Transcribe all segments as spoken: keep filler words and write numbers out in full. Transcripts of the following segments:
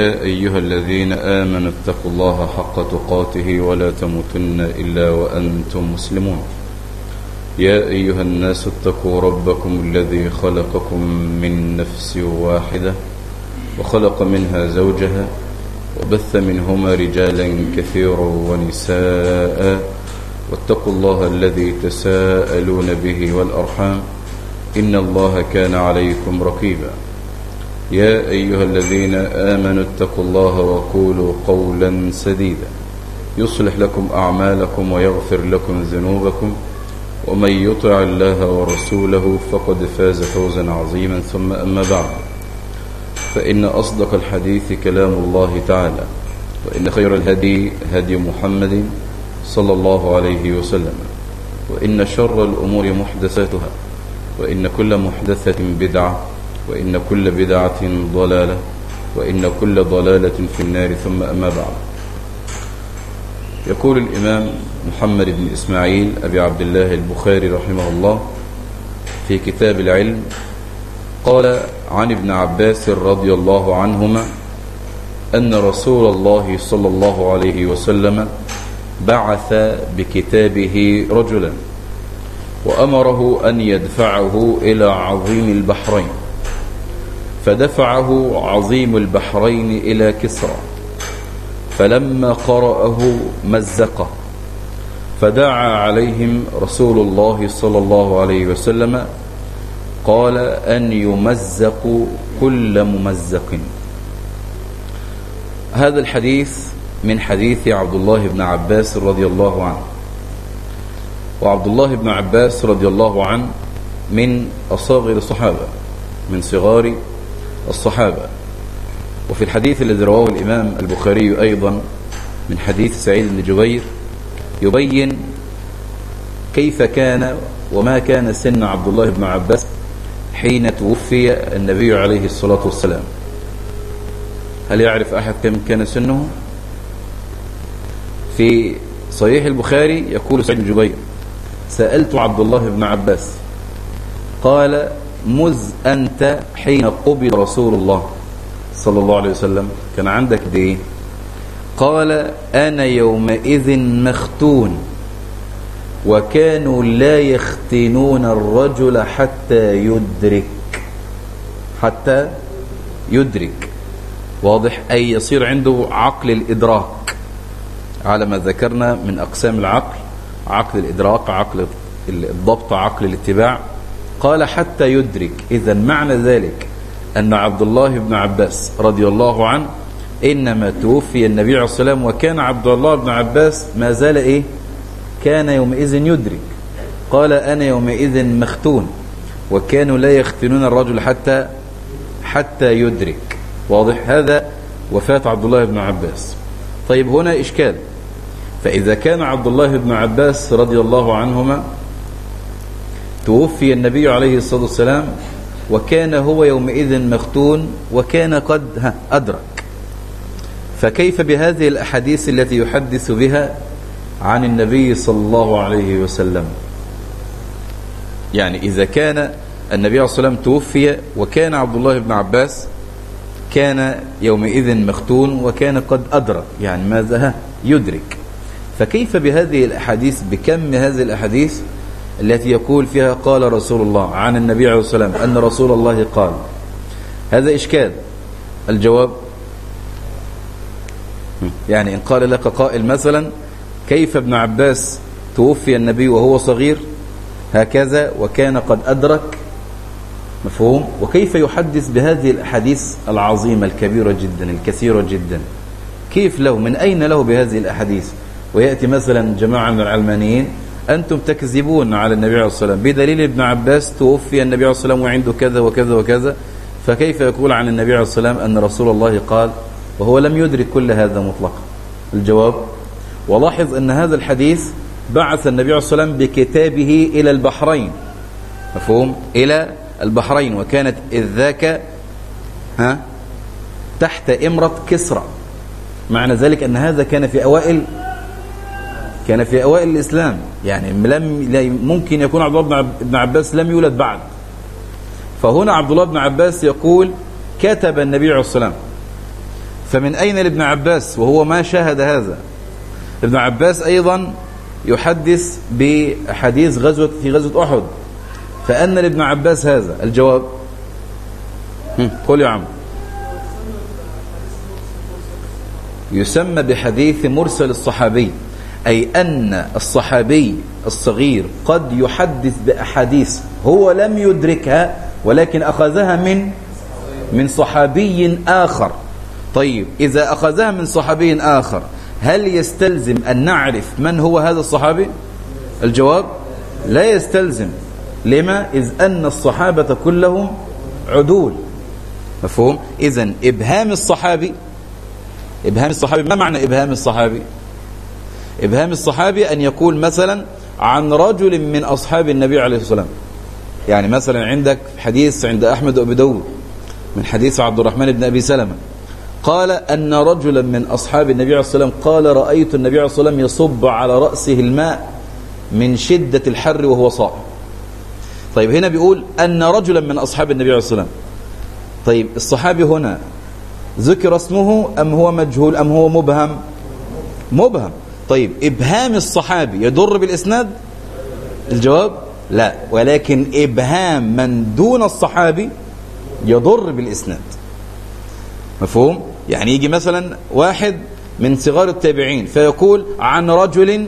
يا أيها الذين آمنوا اتقوا الله حق تقاته ولا تموتن إلا وأنتم مسلمون. يا أيها الناس اتقوا ربكم الذي خلقكم من نفس واحدة وخلق منها زوجها وبث منهما رجالا كثيرا ونساء واتقوا الله الذي تساءلون به والأرحام إن الله كان عليكم رقيبا. يا أيها الذين آمنوا اتقوا الله وقولوا قولا سديدا يصلح لكم أعمالكم ويغفر لكم ذنوبكم ومن يطع الله ورسوله فقد فاز فوزا عظيما. ثم أما بعد، فإن أصدق الحديث كلام الله تعالى، وإن خير الهدي هدي محمد صلى الله عليه وسلم، وإن شر الأمور محدثاتها، وإن كل محدثة بدعة، وإن كل بدعة ضلالة، وإن كل ضلالة في النار. ثم أما بعد، يقول الإمام محمد بن إسماعيل أبي عبد الله البخاري رحمه الله في كتاب العلم، قال عن ابن عباس رضي الله عنهما أن رسول الله صلى الله عليه وسلم بعث بكتابه رجلا وأمره أن يدفعه إلى عظيم البحرين، فدفعه عظيم البحرين إلى كسرى، فلما قرأه مزقه، فدعا عليهم رسول الله صلى الله عليه وسلم قال أن يمزق كل ممزق. هذا الحديث من حديث عبد الله بن عباس رضي الله عنه، وعبد الله بن عباس رضي الله عنه من أصاغر الصحابة، من صغار الصحابة. وفي الحديث الذي رواه الإمام البخاري أيضا من حديث سعيد بن جبير يبين كيف كان وما كان سن عبد الله بن عباس حين توفي النبي عليه الصلاة والسلام. هل يعرف أحد كم كان سنه؟ في صحيح البخاري يقول سعيد بن جبير: سألت عبد الله بن عباس قال: مذ أنت حين قبض رسول الله صلى الله عليه وسلم كان عندك دي؟ قال: أنا يومئذ مختون، وكانوا لا يختنون الرجل حتى يدرك حتى يدرك واضح، أي يصير عنده عقل الإدراك، على ما ذكرنا من أقسام العقل: عقل الإدراك، عقل الضبط، عقل الاتباع. قال حتى يدرك. إذن معنى ذلك أن عبد الله بن عباس رضي الله عنه إنما توفي النبي عليه الصلاة والسلام وكان عبد الله بن عباس ما زال إيه؟ كان يومئذ يدرك. قال: أنا يومئذ مختون، وكانوا لا يختنون الرجل حتى حتى يدرك. واضح؟ هذا وفاة عبد الله بن عباس. طيب، هنا إشكال. فإذا كان عبد الله بن عباس رضي الله عنهما توفي النبي عليه الصلاة والسلام وكان هو يومئذ مختون وكان قد أدرك، فكيف بهذه الأحاديث التي يحدث بها عن النبي صلى الله عليه وسلم؟ يعني إذا كان النبي عليه الصلاة والسلام توفي وكان عبد الله بن عباس كان يومئذ مختون وكان قد أدرك، يعني ماذا يدرك، فكيف بهذه الأحاديث، بكم هذه الأحاديث التي يقول فيها قال رسول الله عن النبي عليه الصلاة والسلام أن رسول الله قال؟ هذا إشكال. الجواب: يعني إن قال لك قائل مثلا: كيف ابن عباس توفي النبي وهو صغير هكذا وكان قد أدرك، مفهوم؟ وكيف يحدث بهذه الأحاديث العظيمة الكبيرة جدا الكثيرة جدا؟ كيف له؟ من أين له بهذه الأحاديث؟ ويأتي مثلا جماعة من العلمانيين: أنتم تكذبون على النبي عليه الصلاة والسلام، بدليل ابن عباس توفي النبي عليه الصلاة والسلام وعنده كذا وكذا وكذا، فكيف يقول عن النبي عليه الصلاة والسلام أن رسول الله قال وهو لم يدرك كل هذا مطلقا؟ الجواب: ولاحظ أن هذا الحديث بعث النبي عليه الصلاة والسلام بكتابه إلى البحرين، مفهوم؟ إلى البحرين، وكانت إذ ذاك ها تحت إمرة كسرى. معنى ذلك أن هذا كان في أوائل كان في أوائل الإسلام، يعني لم ممكن يكون عبد الله بن عباس لم يولد بعد. فهنا عبد الله بن عباس يقول: كتب النبي عليه الصلاة والسلام فمن أين لابن عباس وهو ما شاهد هذا؟ ابن عباس أيضا يحدث بحديث غزوة في غزوة أحد، فأن لابن عباس هذا الجواب. قل يا عم. يسمى بحديث مرسل الصحابي، أي أن الصحابي الصغير قد يحدث بأحاديث هو لم يدركها ولكن أخذها من من صحابي آخر. طيب إذا أخذها من صحابي آخر هل يستلزم أن نعرف من هو هذا الصحابي؟ الجواب لا يستلزم. لما؟ إذ أن الصحابة كلهم عدول. مفهوم؟ إذن إبهام الصحابي إبهام الصحابي ما معنى إبهام الصحابي؟ إبهام الصحابي أن يقول مثلا عن رجل من أصحاب النبي عليه الصلاة والسلام. يعني مثلا عندك حديث عند أحمد وأبي داود من حديث عبد الرحمن بن أبي سلمة قال أن رجلا من أصحاب النبي عليه الصلاة والسلام قال رأيت النبي عليه الصلاة والسلام يصب على رأسه الماء من شدة الحر وهو صائم. طيب هنا بيقول أن رجلا من أصحاب النبي عليه الصلاة والسلام. طيب الصحابي هنا ذكر اسمه أم هو مجهول أم هو مبهم؟ مبهم. طيب إبهام الصحابي يضر بالإسناد؟ الجواب لا، ولكن إبهام من دون الصحابي يضر بالإسناد. مفهوم؟ يعني يجي مثلا واحد من صغار التابعين فيقول عن رجل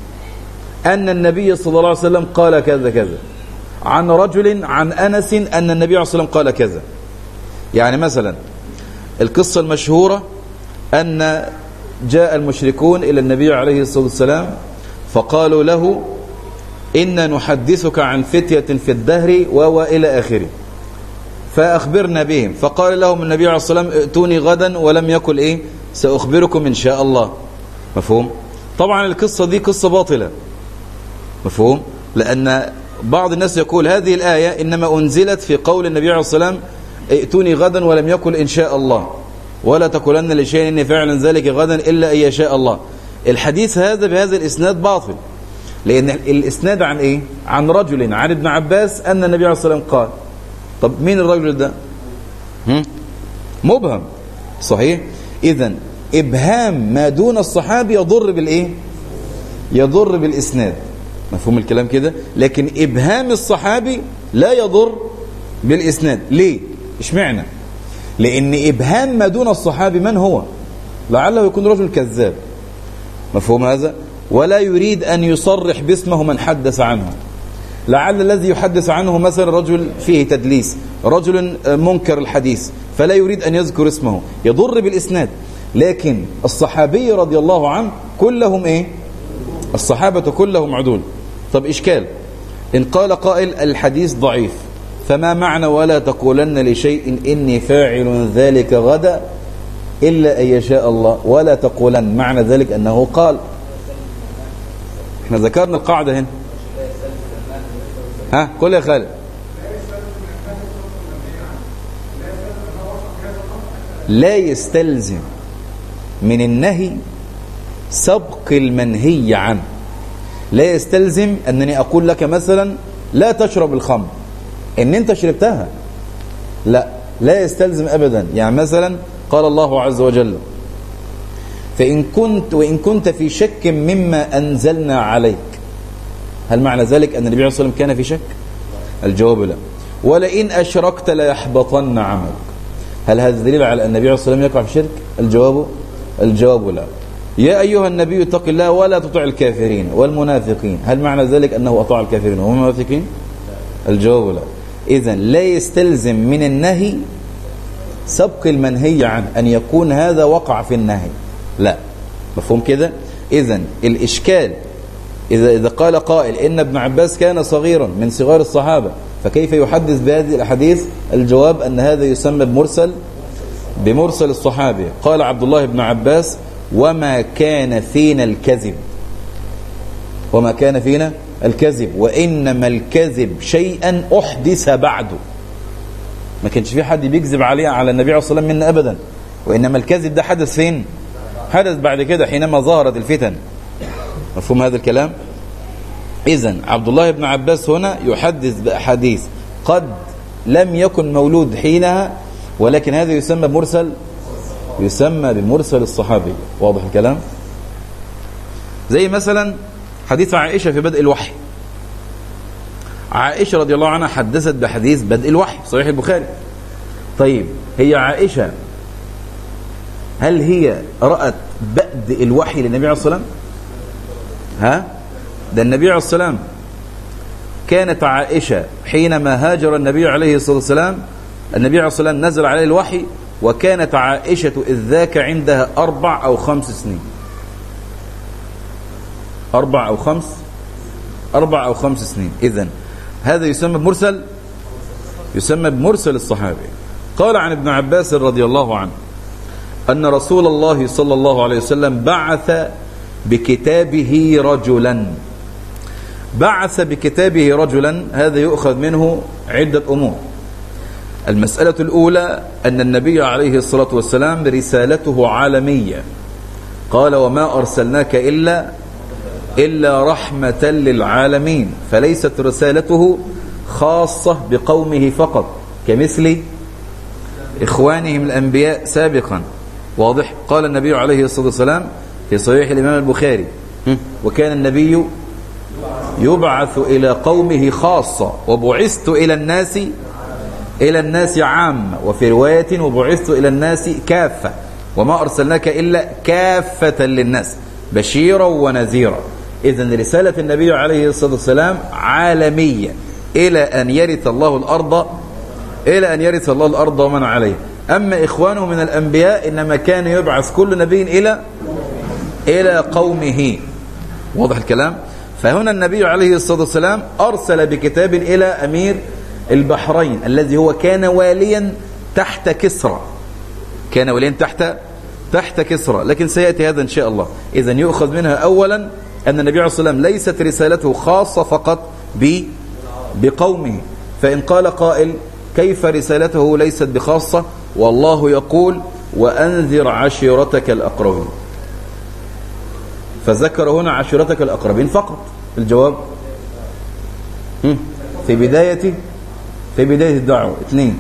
أن النبي صلى الله عليه وسلم قال كذا كذا، عن رجل عن أنس أن النبي عليه الصلاة والسلام قال كذا. يعني مثلا القصة المشهورة أن جاء المشركون إلى النبي عليه الصلاة والسلام فقالوا له إنا نحدثك عن فتية في الدهر وإلى آخره، فأخبرنا بهم. فقال لهم النبي عليه الصلاة والسلام ائتوني غدا ولم يقل إيه سأخبركم إن شاء الله. مفهوم؟ طبعا القصة دي قصة باطلة. مفهوم؟ لأن بعض الناس يقول هذه الآية إنما أنزلت في قول النبي عليه الصلاة والسلام ائتوني غدا ولم يقل إن شاء الله ولا تقولن لشيء إني فاعل ذلك غدا إلا أن يشاء الله. الحديث هذا بهذا الإسناد باطل، لأن الإسناد عن إيه؟ عن رجل عن ابن عباس أن النبي عليه الصلاة والسلام قال. طب مين الرجل ده؟ هم؟ مبهم. صحيح؟ إذن إبهام ما دون الصحابي يضر بالإيه؟ يضر بالإسناد. مفهوم الكلام كده؟ لكن إبهام الصحابي لا يضر بالإسناد. ليه؟ اشمعنى؟ لأن إبهام ما دون الصحابي من هو؟ لعله يكون رجل كذاب. مفهوم هذا؟ ولا يريد أن يصرح باسمه من حدث عنه. لعل الذي يحدث عنه مثلا رجل فيه تدليس، رجل منكر الحديث، فلا يريد أن يذكر اسمه، يضر بالإسناد. لكن الصحابي رضي الله عنه كلهم إيه؟ الصحابة كلهم عدول. طب إشكال إن قال قائل الحديث ضعيف، فما معنى ولا تقولن لشيء إني فاعل ذلك غدا إلا أن يشاء الله؟ ولا تقولن معنى ذلك أنه قال. احنا ذكرنا القاعدة هنا. ها قل يا خالد. لا يستلزم من النهي سبق المنهي عنه. لا يستلزم أنني أقول لك مثلا لا تشرب الخمر إن أنت شربتها، لا لا يستلزم أبدا. يعني مثلا قال الله عز وجل فإن كنت وإن كنت في شك مما أنزلنا عليك، هل معنى ذلك أن النبي عليه الصلاة والسلام كان في شك؟ الجواب لا. ولئن أشركت ليحبطن عملك، هل هذا دليل على أن النبي عليه الصلاة والسلام يقع في شرك؟ الجواب الجواب لا. يا أيها النبي اتق الله ولا تطع الكافرين والمنافقين، هل معنى ذلك أنه أطاع الكافرين والمنافقين؟ الجواب لا. إذن لا يستلزم من النهي سبق المنهي عنه أن يكون هذا وقع في النهي، لا. مفهوم كده؟ إذن الإشكال إذا إذا قال قائل إن ابن عباس كان صغيرا من صغار الصحابة فكيف يحدث بهذه الأحاديث؟ الجواب أن هذا يسمى بمرسل بمرسل الصحابي. قال عبد الله بن عباس وما كان فينا الكذب، وما كان فينا الكذب وإنما الكذب شيئا أحدث بعده. ما كانش في حد بيكذب عليه على النبي عليه الصلاة والسلام منا أبدا، وإنما الكذب ده حدث فين؟ حدث بعد كده حينما ظهرت الفتن. مفهوم هذا الكلام؟ إذن عبد الله بن عباس هنا يحدث بأحاديث قد لم يكن مولود حينها، ولكن هذا يسمى مرسل يسمى بمرسل الصحابي. واضح الكلام؟ زي مثلا حديث عائشة في بدء الوحي. عائشة رضي الله عنها حدثت بحديث بدء الوحي صحيح البخاري. طيب هي عائشة هل هي رأت بدء الوحي للنبي عليه الصلاة والسلام؟ ها؟ ده النبي عليه الصلاة والسلام كانت عائشة حينما هاجر النبي عليه الصلاة والسلام النبي عليه الصلاة والسلام نزل عليه الوحي، وكانت عائشة إذ ذاك عندها أربع أو خمس سنين. أربع أو خمس أربع أو خمس سنين. إذن هذا يسمى بمرسل يسمى بمرسل الصحابي. قال عن ابن عباس رضي الله عنه أن رسول الله صلى الله عليه وسلم بعث بكتابه رجلا. بعث بكتابه رجلا، هذا يؤخذ منه عدة أمور. المسألة الأولى أن النبي عليه الصلاة والسلام رسالته عالمية. قال وما أرسلناك إلا إلا رحمة للعالمين، فليست رسالته خاصة بقومه فقط كمثل إخوانهم الأنبياء سابقا. واضح؟ قال النبي عليه الصلاة والسلام في صحيح الإمام البخاري وكان النبي يبعث إلى قومه خاصة وبعثت إلى الناس إلى الناس عامة، وفي رواية وبعثت إلى الناس كافة وما أرسلناك إلا كافة للناس بشيرا ونذيرا. إذن رسالة النبي عليه الصلاة والسلام عالمية إلى أن يرث الله الأرض إلى أن يرث الله الأرض ومن عليه. أما إخوانه من الأنبياء إنما كان يبعث كل نبي إلى إلى قومه. واضح الكلام؟ فهنا النبي عليه الصلاة والسلام أرسل بكتاب إلى أمير البحرين الذي هو كان واليا تحت كسرى كان واليا تحت تحت كسرى لكن سيأتي هذا إن شاء الله. إذن يؤخذ منها أولا أن النبي عليه الصلاة والسلام ليست رسالته خاصة فقط بقومه. فإن قال قائل كيف رسالته ليست بخاصة والله يقول وأنذر عشيرتك الأقربين، فذكر هنا عشيرتك الأقربين فقط. الجواب في بداية في بداية الدعوة. اثنين،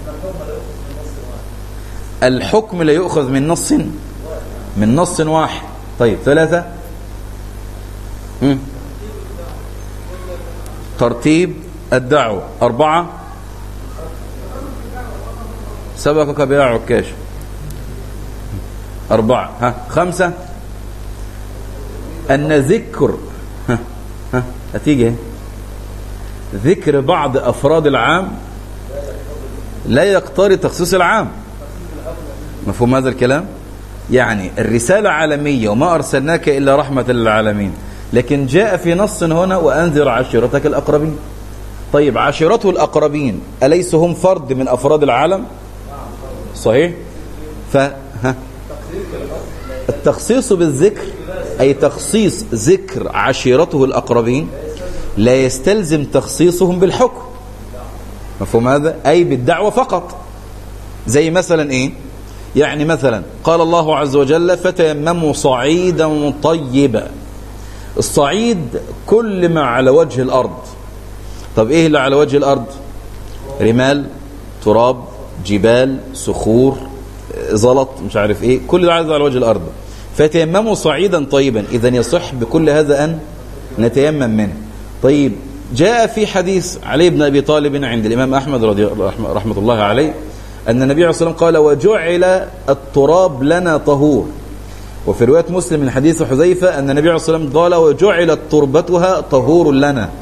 الحكم لا يؤخذ من نص من نص واحد. طيب ثلاثة، ترتيب الدعوة. أربعة، سبقك بها عكاش. أربعة. ها خمسة، أن ذكر ها ها هتيجي ذكر بعض أفراد العام لا يقتضي تخصيص العام. مفهوم هذا الكلام؟ يعني الرسالة عالمية وما أرسلناك إلا رحمة للعالمين، لكن جاء في نص هنا وأنذر عشيرتك الأقربين. طيب عشيرته الأقربين أليس هم فرد من أفراد العالم؟ صحيح؟ فها التخصيص بالذكر أي تخصيص ذكر عشيرته الأقربين لا يستلزم تخصيصهم بالحكم. مفهوم هذا؟ أي بالدعوة فقط. زي مثلا إيه؟ يعني مثلا قال الله عز وجل فتيمموا صعيدا طيبا. الصعيد كل ما على وجه الأرض. طب إيه اللي على وجه الأرض؟ رمال، تراب، جبال، صخور، زلط، مش عارف إيه، كل ده على وجه الأرض. فتيمموا صعيدا طيبا، إذن يصح بكل هذا أن نتيمم منه. طيب جاء في حديث علي بن أبي طالب عند الإمام أحمد رضي رحمة الله عليه أن النبي عليه الصلاة والسلام قال وجعل التراب لنا طهور. وفي رواية مسلم من حديث حذيفة أن النبي عليه الصلاة والسلام قال وجعلت تربتها طهور لنا.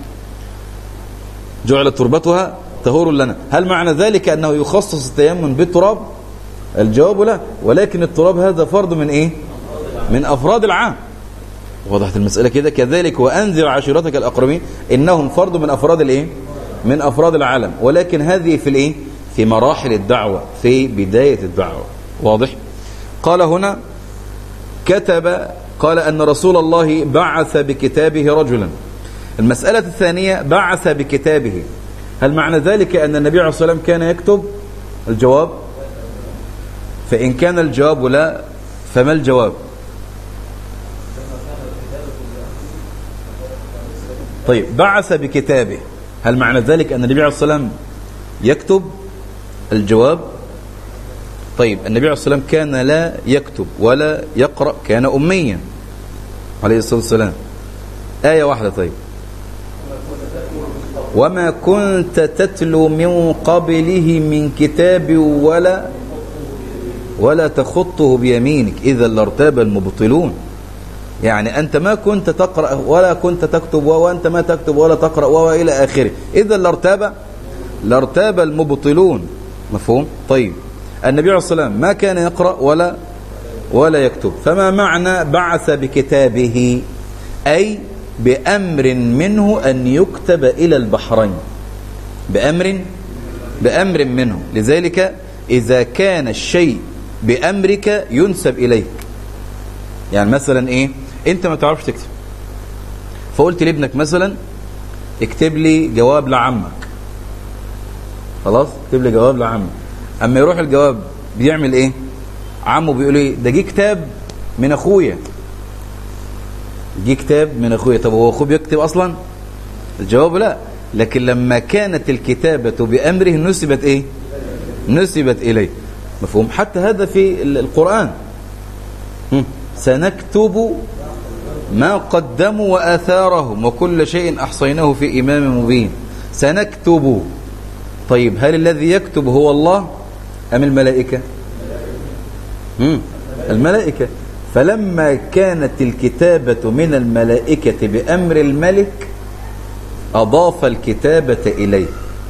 جعلت تربتها طهور لنا. هل معنى ذلك أنه يخصص التيمم بالتراب؟ الجواب لا، ولكن التراب هذا فرد من إيه؟ من أفراد العام. وضحت المسألة كده؟ كذلك وأنذر عشيرتك الأقربين إنهم فرد من أفراد الإيه؟ من أفراد العالم، ولكن هذه في الإيه؟ في مراحل الدعوة، في بداية الدعوة. واضح؟ قال هنا كتب، قال أن رسول الله بعث بكتابه رجلا. المسألة الثانية بعث بكتابه، هل معنى ذلك أن النبي عليه الصلاة والسلام كان يكتب؟ الجواب فإن كان الجواب لا فما الجواب؟ طيب بعث بكتابه، هل معنى ذلك أن النبي عليه الصلاة والسلام يكتب؟ الجواب طيب النبي عليه الصلاة والسلام كان لا يكتب ولا يقرأ، كان أميا عليه الصلاة والسلام. آية واحدة طيب، وما كنت تتلو من قبله من كتاب ولا ولا تخطه بيمينك إذا لارتاب المبطلون. يعني أنت ما كنت تقرأ ولا كنت تكتب وأنت ما تكتب ولا تقرأ وإلى آخره، إذا لارتاب لارتاب المبطلون. مفهوم؟ طيب النبي عليه الصلاة والسلام ما كان يقرأ ولا ولا يكتب، فما معنى بعث بكتابه؟ أي بأمر منه أن يكتب إلى البحرين، بأمر بأمر منه. لذلك إذا كان الشيء بأمرك ينسب إليك. يعني مثلا إيه، أنت ما تعرفش تكتب، فقلت لابنك مثلا اكتب لي جواب لعمك، خلاص اكتب لي جواب لعمك. أما يروح الجواب بيعمل إيه؟ عمه بيقول إيه؟ ده جه كتاب من أخويا، جه كتاب من أخويا. طب هو أخوه بيكتب أصلا؟ الجواب لا. لكن لما كانت الكتابة بأمره نسبت إيه؟ نسبت إليه. مفهوم؟ حتى هذا في القرآن، سنكتب ما قدموا وآثارهم وكل شيء أحصيناه في إمام مبين. سنكتب. طيب هل الذي يكتب هو الله أم الملائكة؟ مم. الملائكة. فلما كانت الكتابة من الملائكة بأمر الملك أضاف الكتابة إليه.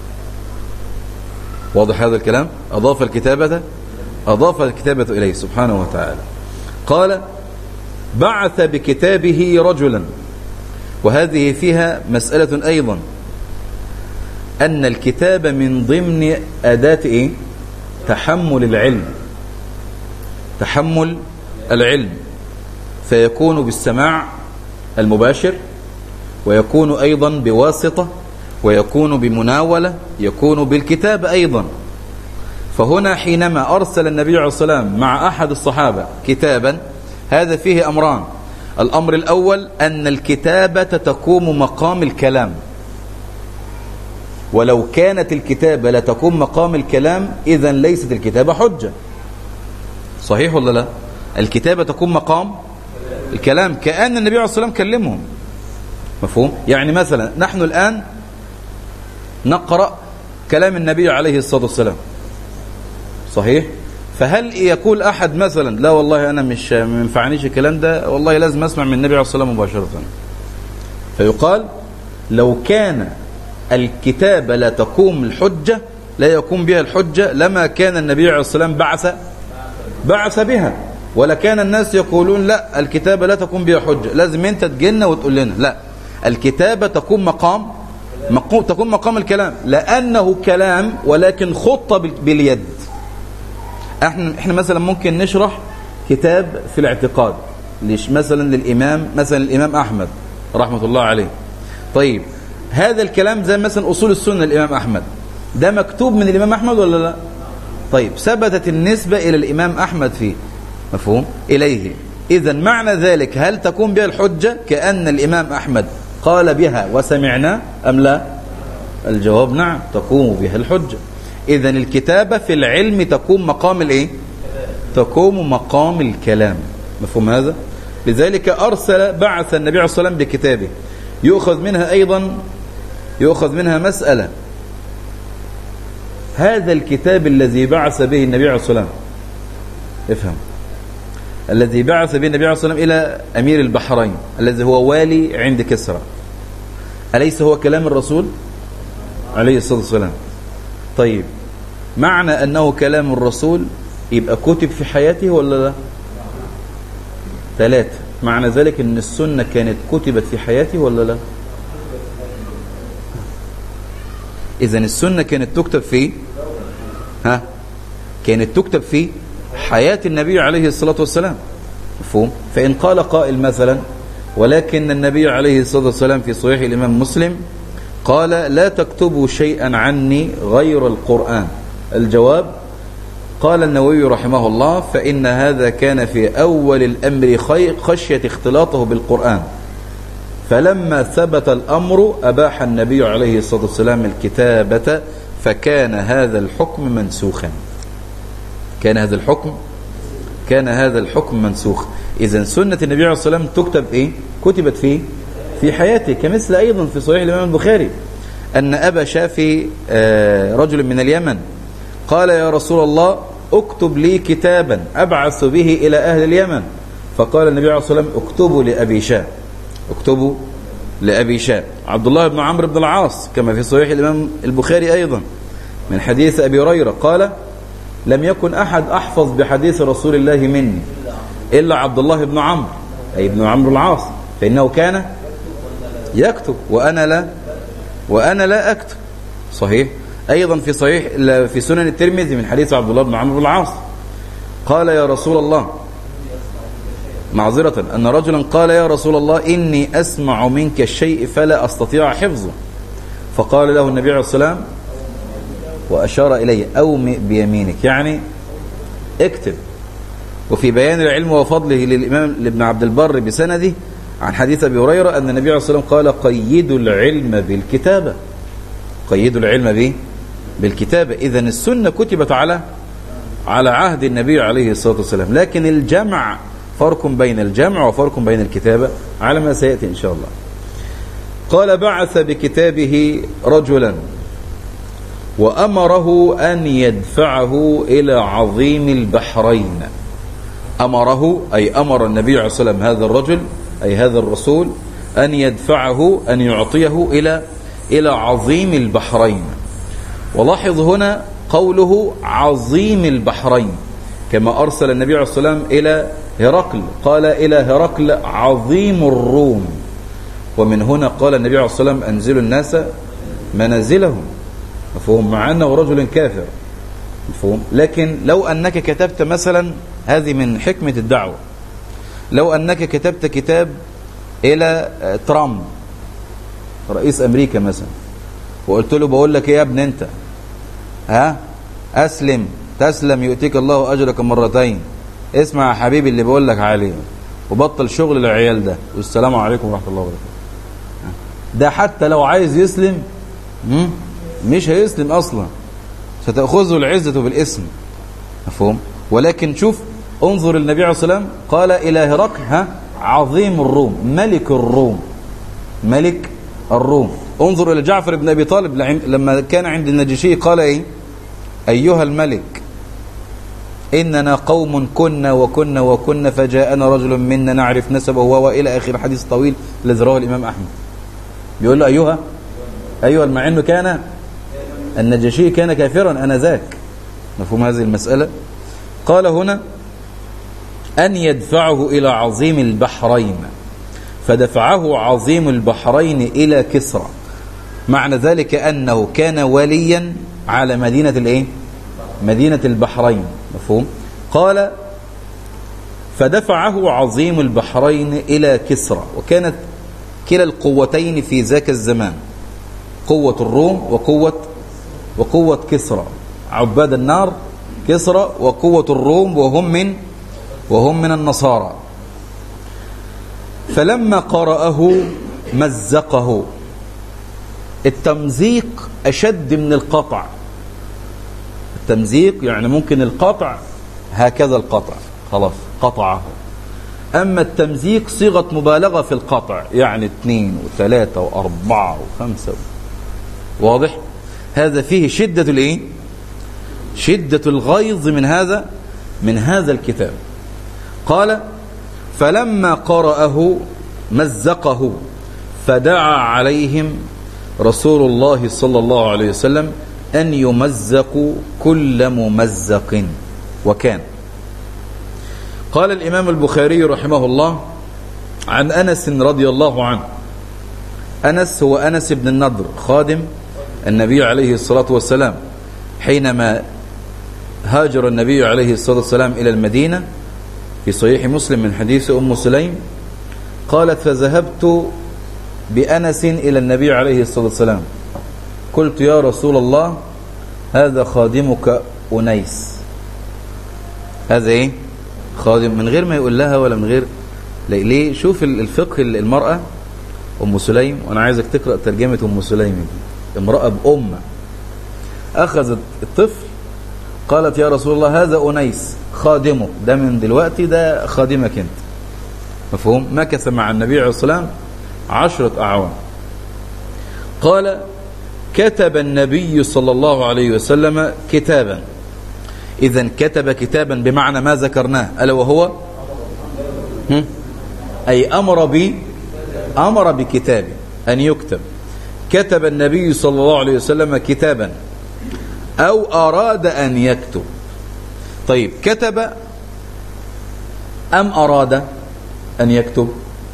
واضح هذا الكلام؟ أضاف الكتابة أضاف الكتابة إليه سبحانه وتعالى. قال بعث بكتابه رجلا، وهذه فيها مسألة أيضا، أن الكتاب من ضمن أداة إيه؟ تحمل العلم، تحمل العلم، فيكون بالسماع المباشر، ويكون أيضا بواسطة، ويكون بمناولة، يكون بالكتاب أيضا. فهنا حينما أرسل النبي عليه الصلاة والسلام مع أحد الصحابة كتابا، هذا فيه أمران. الأمر الأول أن الكتابة تقوم مقام الكلام، ولو كانت الكتابة لا تقوم مقام الكلام إذن ليست الكتابة حجة. صحيح ولا لا؟ الكتابة تقوم مقام الكلام، كأن النبي عليه الصلاة والسلام كلمهم. مفهوم؟ يعني مثلا نحن الآن نقرأ كلام النبي عليه الصلاة والسلام، صحيح؟ فهل يقول أحد مثلا لا والله أنا مش منفعنيش الكلام ده، والله لازم أسمع من النبي عليه الصلاة والسلام مباشرة؟ فيقال لو كان الكتابة لا تقوم الحجة، لا يقوم بها الحجة، لما كان النبي عليه الصلاة والسلام بعث بعث بها، ولا كان الناس يقولون لا الكتابة لا تقوم بها حجة، لازم انت تجينا وتقول لنا. لا، الكتابة تقوم مقام مقوم تقوم مقام الكلام، لأنه كلام ولكن خط باليد. احنا احنا مثلا ممكن نشرح كتاب في الاعتقاد ليش مثلا للإمام مثلا الإمام أحمد رحمة الله عليه. طيب هذا الكلام زي مثلا أصول السنة الإمام أحمد، ده مكتوب من الإمام أحمد ولا لا؟ طيب ثبتت النسبة إلى الإمام أحمد فيه، مفهوم؟ إليه. إذا معنى ذلك هل تكون بها الحجة كأن الإمام أحمد قال بها وسمعنا أم لا؟ الجواب نعم، تقوم بها الحجة. إذا الكتابة في العلم تقوم مقام الإيه؟ تقوم مقام الكلام. مفهوم هذا؟ لذلك أرسل بعث النبي عليه الصلاة والسلام بكتابه. يؤخذ منها أيضا يؤخذ منها مسألة، هذا الكتاب الذي بعث به النبي عليه الصلاة والسلام، افهم، الذي بعث به النبي عليه الصلاة والسلام إلى أمير البحرين الذي هو والي عند كسرى، أليس هو كلام الرسول عليه الصلاة والسلام؟ طيب معنى أنه كلام الرسول يبقى كتب في حياته ولا لا؟ ثلاثة، معنى ذلك أن السنة كانت كتبت في حياته ولا لا؟ إذن السنة كانت تكتب في ها كانت تكتب في حياة النبي عليه الصلاة والسلام. مفهوم؟ فإن قال قائل مثلا ولكن النبي عليه الصلاة والسلام في صحيح الإمام مسلم قال لا تكتبوا شيئا عني غير القرآن، الجواب قال النووي رحمه الله فإن هذا كان في أول الأمر خشية اختلاطه بالقرآن، فلما ثبت الأمر أباح النبي عليه الصلاة والسلام الكتابة، فكان هذا الحكم منسوخا. كان هذا الحكم كان هذا الحكم منسوخ. إذن سنة النبي عليه الصلاة والسلام تكتب إيه؟ كتبت فيه في حياته، كمثل أيضا في صحيح الإمام البخاري أن أبا شافي رجل من اليمن قال يا رسول الله اكتب لي كتابا أبعث به إلى أهل اليمن، فقال النبي عليه الصلاة والسلام اكتبوا لأبي شاه اكتبوا لأبي شاه. عبد الله بن عمرو بن العاص كما في صحيح الإمام البخاري أيضا من حديث أبي هريرة قال لم يكن أحد أحفظ بحديث رسول الله مني إلا عبد الله بن عمرو أي ابن عمرو العاص، فإنه كان يكتب وأنا لا وأنا لا أكتب. صحيح أيضا في صحيح في سنن الترمذي من حديث عبد الله بن عمرو بن العاص قال يا رسول الله معذرة أن رجلا قال يا رسول الله إني أسمع منك الشيء فلا أستطيع حفظه، فقال له النبي عليه الصلاة والسلام وأشار إليه أومئ بيمينك يعني اكتب. وفي بيان العلم وفضله للإمام لابن عبد البر بسنده عن حديث أبي هريرة أن النبي عليه الصلاة والسلام قال قيدوا العلم بالكتابة قيدوا العلم به بالكتابة. إذن السنة كتبت على على عهد النبي عليه الصلاة والسلام، لكن الجمع فرق بين الجمع وفرق بين الكتابة على ما سيأتي إن شاء الله. قال بعث بكتابه رجلا وأمره أن يدفعه إلى عظيم البحرين. أمره أي أمر النبي عليه الصلاة والسلام هذا الرجل أي هذا الرسول أن يدفعه أن يعطيه إلى إلى عظيم البحرين. ولاحظ هنا قوله عظيم البحرين كما أرسل النبي عليه الصلاة والسلام إلى هرقل قال إلى هرقل عظيم الروم، ومن هنا قال النبي عليه الصلاة والسلام أنزلوا الناس منازلهم، مفهوم، مع أنه رجل كافر، مفهوم. لكن لو أنك كتبت مثلا، هذه من حكمة الدعوة، لو أنك كتبت كتاب إلى ترامب رئيس أمريكا مثلا وقلت له بقول لك إيه يا ابن أنت، ها أسلم تسلم يؤتيك الله أجرك مرتين، اسمع يا حبيبي اللي بقول لك عليه وبطل شغل العيال ده، والسلام عليكم ورحمة الله وبركاته. ده حتى لو عايز يسلم مش هيسلم أصلا، ستأخذه العزة بالاسم، مفهوم. ولكن شوف انظر النبي عليه الصلاة والسلام قال إلى هرقل ها عظيم الروم ملك الروم ملك الروم. انظر إلى جعفر بن أبي طالب لما كان عند النجاشي قال إيه أيها الملك إننا قوم كنا وكنا وكنا فجاءنا رجل منا نعرف نسبه وهو إلى آخر الحديث الطويل الذي رواه الإمام أحمد. بيقول له أيها أيها مع أنه كان النجاشي كان كافرا أنذاك، مفهوم هذه المسألة. قال هنا أن يدفعه إلى عظيم البحرين، فدفعه عظيم البحرين إلى كسرى، معنى ذلك أنه كان وليا على مدينة الإيه؟ مدينة البحرين، مفهوم. قال فدفعه عظيم البحرين إلى كسرى، وكانت كلا القوتين في ذاك الزمان، قوة الروم وقوة وقوة كسرى، عباد النار كسرى وقوة الروم وهم من وهم من النصارى. فلما قرأه مزقه. التمزيق أشد من القطع. التمزيق يعني ممكن القطع هكذا القطع خلاص قطعه، أما التمزيق صيغة مبالغة في القطع، يعني اثنين وثلاثة وأربعة وخمسة، واضح. هذا فيه شدة الإيه؟ شدة الغيظ من هذا من هذا الكتاب. قال فلما قرأه مزقه فدعا عليهم رسول الله صلى الله عليه وسلم أن يمزقوا كل ممزق. وكان قال الإمام البخاري رحمه الله عن أنس رضي الله عنه، أنس هو أنس بن النضر خادم النبي عليه الصلاة والسلام، حينما هاجر النبي عليه الصلاة والسلام إلى المدينة، في صحيح مسلم من حديث أم سليم قالت فذهبت بأنس إلى النبي عليه الصلاة والسلام قلت يا رسول الله هذا خادمك أنيس. هذا إيه؟ خادم، من غير ما يقول لها ولا من غير ليه. شوف الفقه المرأة أم سليم، وأنا عايزك تقرأ ترجمة أم سليم دي، امرأة بأمة أخذت الطفل قالت يا رسول الله هذا أنيس خادمه، ده من دلوقتي ده خادمك أنت. مفهوم؟ مكث مع النبي عليه الصلاة والسلام عشرة أعوام. قال كتب النبي صلى الله عليه وسلم كتابا. إذن كتب كتابا بمعنى ما ذكرناه، ألا وهو هم؟ أي أمر ب أمر بكتاب أن يكتب. كتب النبي صلى الله عليه وسلم كتابا أو أراد أن يكتب. طيب كتب أم أراد أن يكتب؟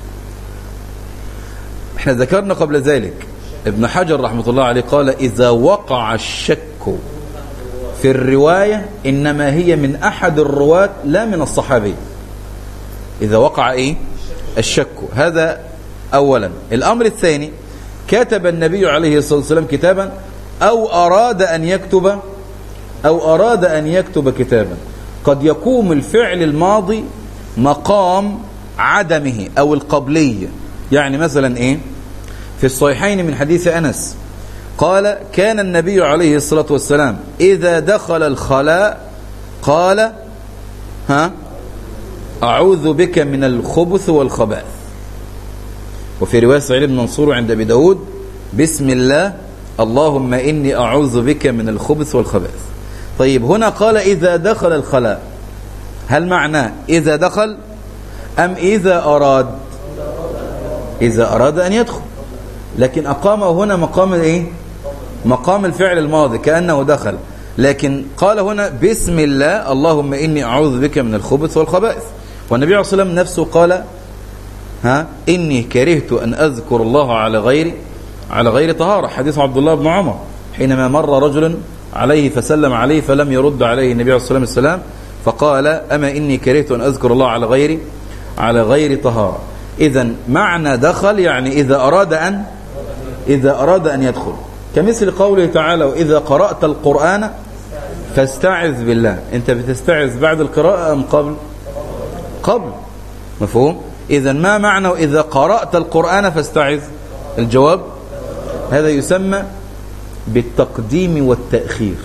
احنا ذكرنا قبل ذلك ابن حجر رحمة الله عليه قال إذا وقع الشك في الرواية إنما هي من أحد الرواة لا من الصحابي. إذا وقع إيه؟ الشك. هذا أولا. الأمر الثاني كتب النبي عليه الصلاة والسلام كتابا أو أراد أن يكتب أو أراد أن يكتب كتابا. قد يقوم الفعل الماضي مقام عدمه أو القبلية. يعني مثلا إيه؟ في الصحيحين من حديث أنس قال كان النبي عليه الصلاة والسلام إذا دخل الخلاء قال ها أعوذ بك من الخبث والخبائث. وفي رواية سعيد بن منصور عند أبي داود بسم الله اللهم إني أعوذ بك من الخبث والخبائث. طيب هنا قال إذا دخل الخلاء، هل معناه إذا دخل أم إذا أراد؟ إذا أراد أن يدخل، لكن أقامه هنا مقام إيه؟ مقام الفعل الماضي كأنه دخل، لكن قال هنا بسم الله اللهم إني أعوذ بك من الخبث والخبائث. والنبي عليه الصلاة والسلام نفسه قال ها إني كرهت أن أذكر الله على غير على غير طهارة. حديث عبد الله بن عمر حينما مر رجل عليه فسلم عليه فلم يرد عليه النبي عليه الصلاة والسلام فقال أما إني كرهت أن أذكر الله على غير على غير طهارة. إذن معنى دخل يعني إذا أراد أن إذا أراد أن يدخل، كمثل قوله تعالى وإذا قرأت القرآن فاستعذ بالله. أنت بتستعذ بعد القراءة أم قبل؟ قبل. مفهوم؟ إذن ما معنى إذا قرأت القرآن فاستعذ؟ الجواب هذا يسمى بالتقديم والتأخير.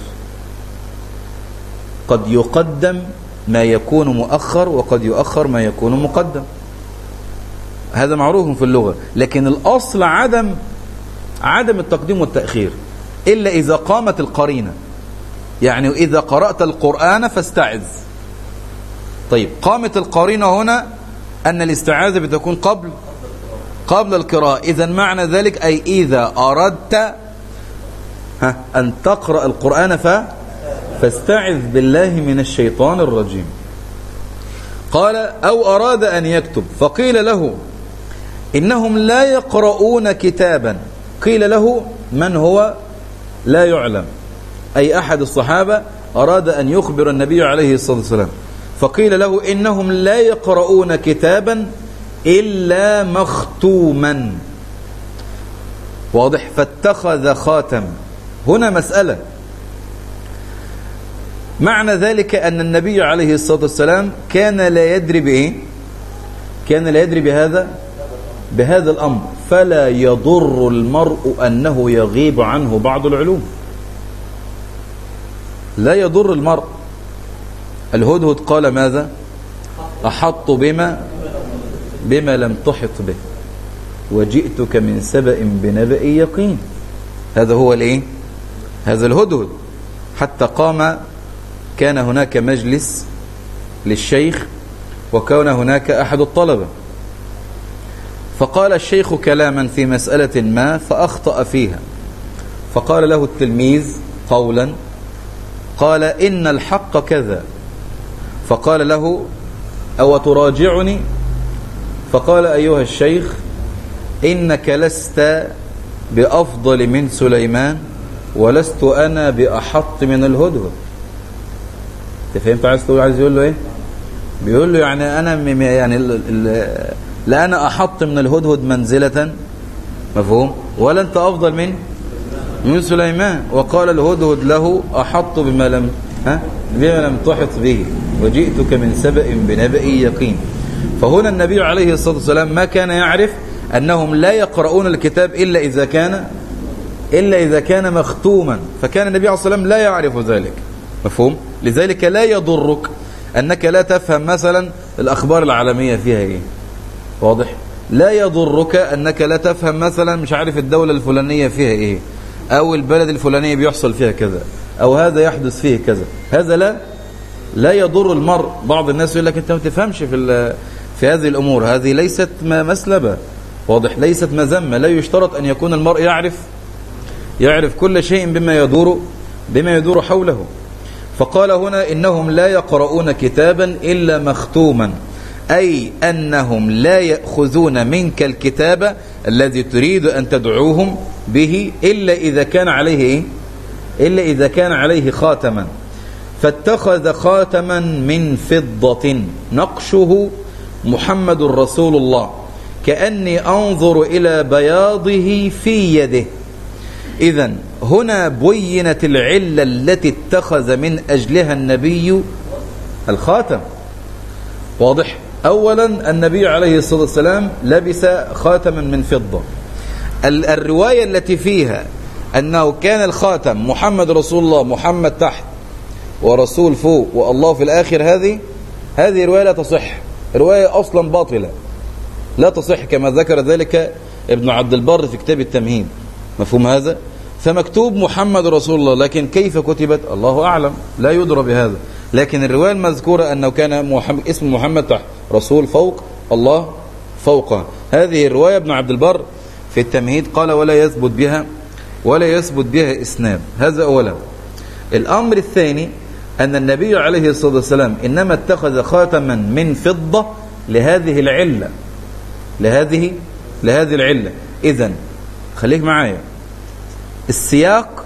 قد يقدم ما يكون مؤخر وقد يؤخر ما يكون مقدم، هذا معروف في اللغة، لكن الأصل عدم عدم التقديم والتأخير إلا إذا قامت القرينة. يعني إذا قرأت القرآن فاستعذ. طيب قامت القرينة هنا أن الاستعاذة بتكون قبل قبل القراءة. إذا معنى ذلك أي إذا أردت ها أن تقرأ القرآن ف فاستعذ بالله من الشيطان الرجيم. قال أو أراد أن يكتب فقيل له إنهم لا يقرؤون كتابا. قيل له من هو؟ لا يعلم، أي أحد الصحابة أراد أن يخبر النبي عليه الصلاة والسلام فقيل له إنهم لا يقرؤون كتابا إلا مختوما. واضح؟ فاتخذ خاتم. هنا مسألة، معنى ذلك أن النبي عليه الصلاة والسلام كان لا يدري بإيه؟ كان لا يدري بهذا بهذا الأمر. فلا يضر المرء أنه يغيب عنه بعض العلوم. لا يضر المرء. الهدهد قال ماذا؟ أحط بما بما لم تحط به وجئتك من سبأ بنبأ يقين. هذا هو الايه؟ هذا الهدهد. حتى قام، كان هناك مجلس للشيخ وكان هناك أحد الطلبة، فقال الشيخ كلاما في مسألة ما فأخطأ فيها، فقال له التلميذ قولا قال إن الحق كذا، فقال له أو تراجعني؟ فقال أيها الشيخ إنك لست بأفضل من سليمان ولست أنا بأحط من الهدهد. انت فهمت عايز تقول؟ عايز يقول له ايه؟ بيقول له يعني انا يعني ال ال لا انا احط من الهدهد منزلة، مفهوم؟ ولا انت افضل من من سليمان. وقال الهدهد له احط بما لم ها بما لم تحط به وجئتك من سبأ بنبأ يقين. فهنا النبي عليه الصلاة والسلام ما كان يعرف انهم لا يقرؤون الكتاب الا اذا كان الا اذا كان مختوما، فكان النبي عليه الصلاة والسلام لا يعرف ذلك، مفهوم؟ لذلك لا يضرك أنك لا تفهم مثلا الأخبار العالمية فيها إيه. واضح؟ لا يضرك أنك لا تفهم مثلا مش عارف الدولة الفلانية فيها إيه، أو البلد الفلانية بيحصل فيها كذا، أو هذا يحدث فيه كذا. هذا لا لا يضر المرء. بعض الناس يقول لك أنت ما تفهمش في في هذه الأمور. هذه ليست مسلبة. واضح؟ ليست مذمة. لا يشترط أن يكون المرء يعرف يعرف كل شيء بما يدور بما يدور حوله. فقال هنا إنهم لا يقرؤون كتابا إلا مختوما، أي أنهم لا يأخذون منك الكتاب الذي تريد أن تدعوهم به إلا إذا كان عليه إيه؟ إلا إذا كان عليه خاتما. فاتخذ خاتما من فضة نقشه محمد رسول الله، كأني أنظر إلى بياضه في يده. إذن هنا بينت العلة التي اتخذ من أجلها النبي الخاتم. واضح؟ أولا النبي عليه الصلاة والسلام لبس خاتما من فضة. الرواية التي فيها أنه كان الخاتم محمد رسول الله، محمد تحت ورسول فوق والله في الآخر، هذه هذه رواية لا تصح، رواية أصلا باطلة لا تصح، كما ذكر ذلك ابن عبد البر في كتاب التمهيد. مفهوم هذا؟ فمكتوب محمد رسول الله، لكن كيف كتبت الله أعلم، لا يدرى بهذا. لكن الرواية المذكورة أنه كان محمد اسم محمد تحت، رسول فوق، الله فوقه. هذه الرواية ابن عبد البر في التمهيد قال ولا يثبت بها ولا يثبت بها إسناد. هذا أولا. الأمر الثاني أن النبي عليه الصلاة والسلام إنما اتخذ خاتما من فضة لهذه العلة لهذه لهذه العلة. إذن خليك معايا، السياق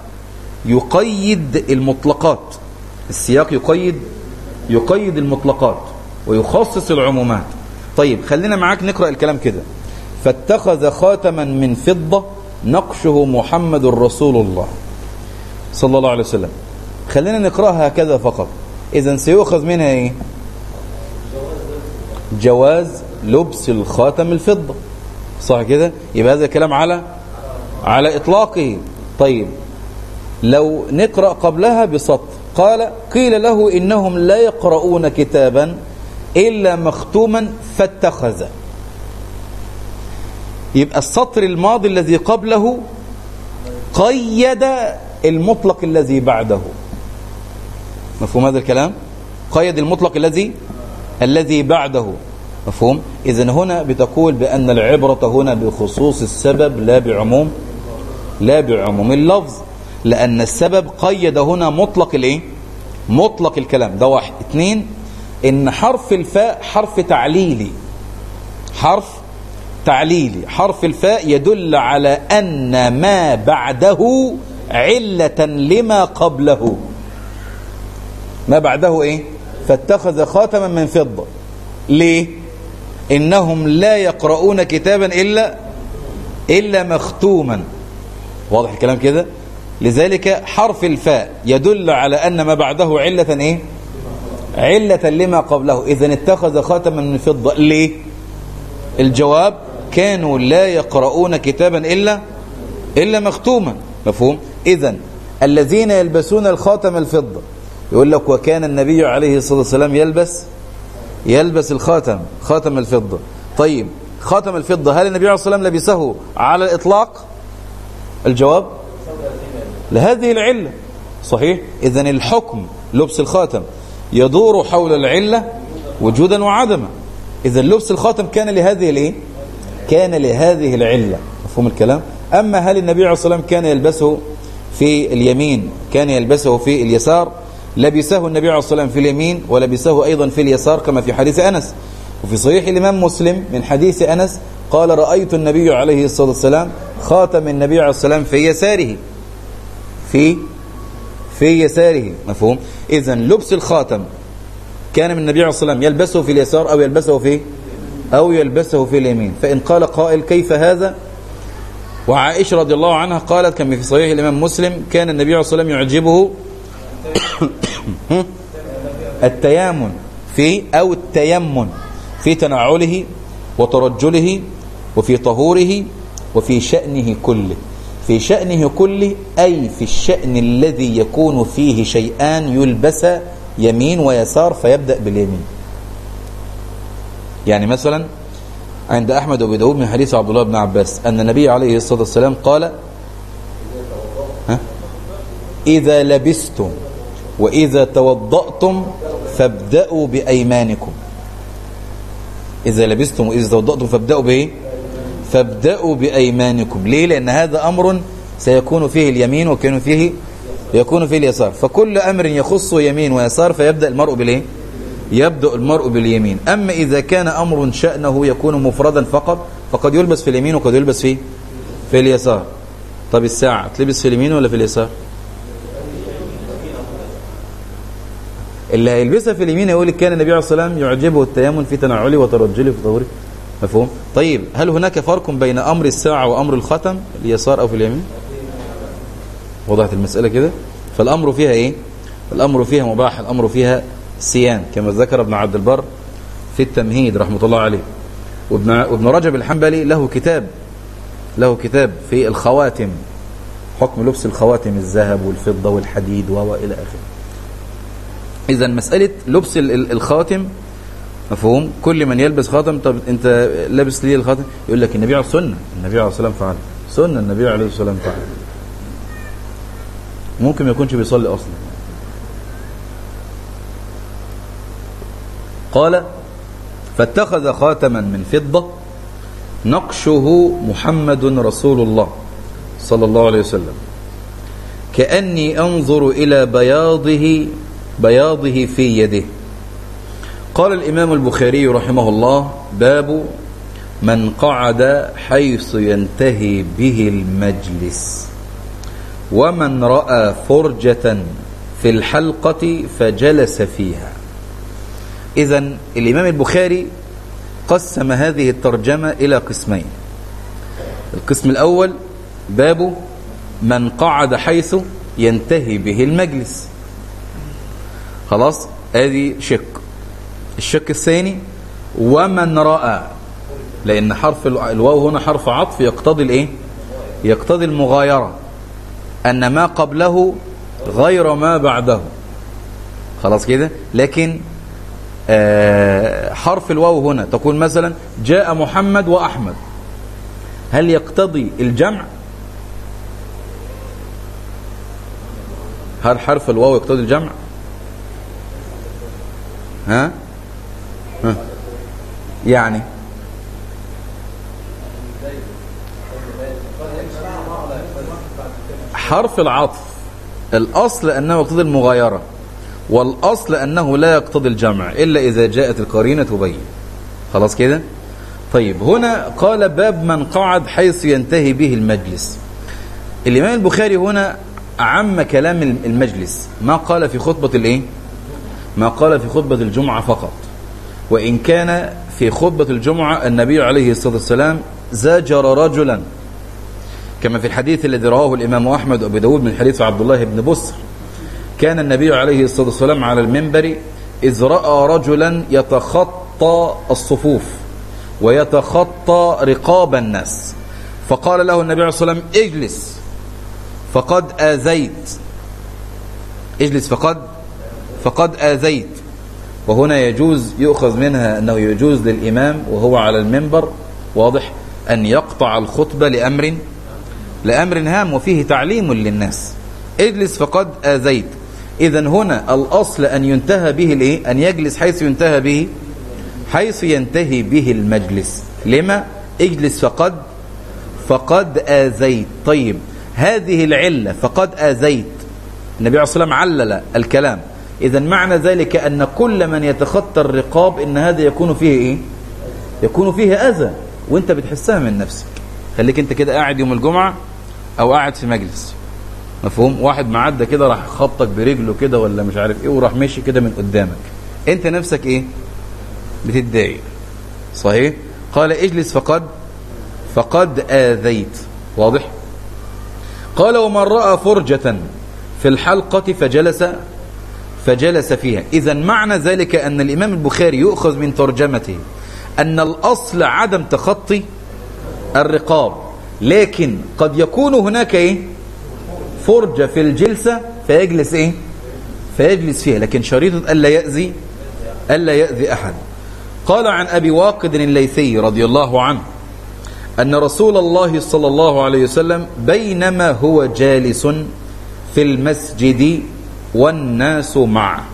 يقيد المطلقات، السياق يقيد يقيد المطلقات ويخصص العمومات. طيب خلينا معاك نقرأ الكلام كده. فاتخذ خاتما من فضة نقشه محمد رسول الله صلى الله عليه وسلم. خلينا نقرأها هكذا فقط. إذن سيؤخذ منها إيه؟ جواز لبس الخاتم الفضة، صح كده؟ يبقى هذا كلام على على إطلاقه. طيب لو نقرأ قبلها بسطر، قال قيل له إنهم لا يقرؤون كتابا إلا مختوما فاتخذ. يبقى السطر الماضي الذي قبله قيد المطلق الذي بعده. مفهوم هذا الكلام؟ قيد المطلق الذي الذي بعده. مفهوم؟ إذن هنا بتقول بأن العبرة هنا بخصوص السبب لا بعموم لا بعموم اللفظ، لأن السبب قيد هنا مطلق الايه؟ مطلق الكلام. ده واحد. اثنين، إن حرف الفاء حرف تعليلي، حرف تعليلي. حرف الفاء يدل على أن ما بعده علة لما قبله. ما بعده إيه؟ فاتخذ خاتما من فضة. ليه؟ إنهم لا يقرؤون كتابا إلا إلا مختوما. واضح الكلام كده؟ لذلك حرف الفاء يدل على أن ما بعده علة إيه؟ علة لما قبله. إذن اتخذ خاتما من فضة. ليه؟ الجواب كانوا لا يقرؤون كتابا إلا إلا مختوما. مفهوم؟ إذن الذين يلبسون الخاتم الفضة، يقول لك وكان النبي عليه الصلاة والسلام يلبس يلبس الخاتم خاتم الفضة. طيب خاتم الفضة هل النبي عليه الصلاة والسلام لبسه على الإطلاق؟ الجواب لهذه العلة. صحيح؟ إذن الحكم لبس الخاتم يدور حول العلة وجودا وعدما. إذن لبس الخاتم كان لهذه الايه؟ كان لهذه العلة. مفهوم الكلام؟ أما هل النبي عليه الصلاة والسلام كان يلبسه في اليمين كان يلبسه في اليسار؟ لبسه النبي عليه الصلاة والسلام في اليمين ولبسه أيضا في اليسار، كما في حديث أنس. وفي صحيح الإمام مسلم من حديث أنس قال رأيت النبي عليه الصلاة والسلام خاتم النبي عليه الصلاة والسلام في يساره في في يساره. مفهوم؟ إذن لبس الخاتم كان من النبي عليه الصلاة والسلام يلبسه في اليسار أو يلبسه في أو يلبسه في اليمين. فإن قال قائل كيف هذا؟ وعائشة رضي الله عنها قالت كما في صحيح الإمام مسلم كان النبي عليه الصلاة والسلام يعجبه التيامن في أو التيمن في تنعله وترجله وفي طهوره وفي شأنه كله. في شأنه كله أي في الشأن الذي يكون فيه شيئان يلبس يمين ويسار فيبدأ باليمين. يعني مثلا عند أحمد وأبي داود من حديث عبد الله بن عباس أن النبي عليه الصلاة والسلام قال ها إذا لبستم وإذا توضأتم فابدأوا بأيمانكم. إذا لبستم وإذا توضأتم فابدأوا بإيه؟ فابدأوا بأيمانكم. ليه؟ لأن هذا أمر سيكون فيه اليمين ويكون فيه يكون فيه اليسار، فكل أمر يخص يمين ويسار فيبدأ المرء بالإيه؟ يبدأ المرء باليمين. أما إذا كان أمر شأنه يكون مفردا فقط فقد يلبس في اليمين وقد يلبس في في اليسار. طب الساعة تلبس في اليمين ولا في اليسار؟ اللي هيلبسها في اليمين يقول كان النبي عليه الصلاة والسلام يعجبه التيامن في تنعله وترجله في ظهوره. مفهوم؟ طيب هل هناك فرق بين أمر الساعة وأمر الختم اليسار أو في اليمين؟ وضحت المسألة كده؟ فالأمر فيها إيه؟ الأمر فيها مباح، الأمر فيها سيان كما ذكر ابن عبد البر في التمهيد رحمة الله عليه. وابن, وابن رجب الحنبلي له كتاب له كتاب في الخواتم، حكم لبس الخواتم الذهب والفضة والحديد وإلى آخره. إذا مسألة لبس الخاتم مفهوم، كل من يلبس خاتم. طب أنت لابس ليه الخاتم؟ يقول لك النبي عليه السنة النبي عليه الصلاة والسلام فعل سنة النبي عليه الصلاة والسلام فعل. ممكن ما يكونش بيصلي أصلا. قال فاتخذ خاتما من فضة نقشه محمد رسول الله صلى الله عليه وسلم كأني أنظر إلى بياضه بياضه في يده. قال الإمام البخاري رحمه الله باب من قعد حيث ينتهي به المجلس ومن رأى فرجة في الحلقة فجلس فيها. إذن الإمام البخاري قسم هذه الترجمة إلى قسمين. القسم الأول باب من قعد حيث ينتهي به المجلس، خلاص هذه شق. الشق الثاني ومن رأى، لأن حرف الواو هنا حرف عطف يقتضي الإيه؟ يقتضي المغايرة، أن ما قبله غير ما بعده، خلاص كده. لكن آه حرف الواو هنا تقول مثلا جاء محمد وأحمد، هل يقتضي الجمع؟ هل حرف الواو يقتضي الجمع؟ ها؟ ها يعني حرف العطف الأصل أنه يقتضي المغايرة، والأصل أنه لا يقتضي الجمع إلا إذا جاءت القرينة تبين، خلاص كده. طيب هنا قال باب من قعد حيث ينتهي به المجلس. الإمام البخاري هنا عم كلام المجلس، ما قال في خطبة الإيه؟ ما قال في خطبة الجمعة فقط، وإن كان في خطبة الجمعة النبي عليه الصلاة والسلام زاجر رجلا كما في الحديث الذي رواه الإمام أحمد وأبي داود من حديث عبد الله بن بسر. كان النبي عليه الصلاة والسلام على المنبر إذ رأى رجلا يتخطى الصفوف ويتخطى رقاب الناس، فقال له النبي عليه الصلاة والسلام اجلس فقد آذيت، اجلس فقد فقد آذيت. وهنا يجوز يؤخذ منها أنه يجوز للإمام وهو على المنبر، واضح، أن يقطع الخطبة لأمر لأمر هام وفيه تعليم للناس. اجلس فقد آذيت. إذن هنا الأصل أن ينتهى به الإيه؟ أن يجلس حيث ينتهى به حيث ينتهي به المجلس. لما؟ اجلس فقد فقد آذيت. طيب هذه العلة فقد آذيت النبي عليه الصلاة والسلام علل الكلام، إذن معنى ذلك أن كل من يتخطى الرقاب إن هذا يكون فيه إيه؟ يكون فيه أذى، وانت بتحسها من نفسك. خليك انت كده قاعد يوم الجمعة أو قاعد في مجلس، مفهوم، واحد معدى كده راح خبطك برجله كده ولا مش عارف ايه وراح ماشي كده من قدامك، انت نفسك ايه؟ بتتضايق، صحيح؟ قال اجلس فقد فقد آذيت، واضح؟ قال ومن رأى فرجة في الحلقة فجلس فجلس فيها. إذا معنى ذلك أن الإمام البخاري يؤخذ من ترجمته أن الأصل عدم تخطي الرقاب، لكن قد يكون هناك إيه؟ فرجة في الجلسة فيجلس إيه؟ فيجلس فيها، لكن شريطة ألا يأذي ألا يأذي أحد. قال عن أبي واقد الليثي رضي الله عنه أن رسول الله صلى الله عليه وسلم بينما هو جالس في المسجد والناس معه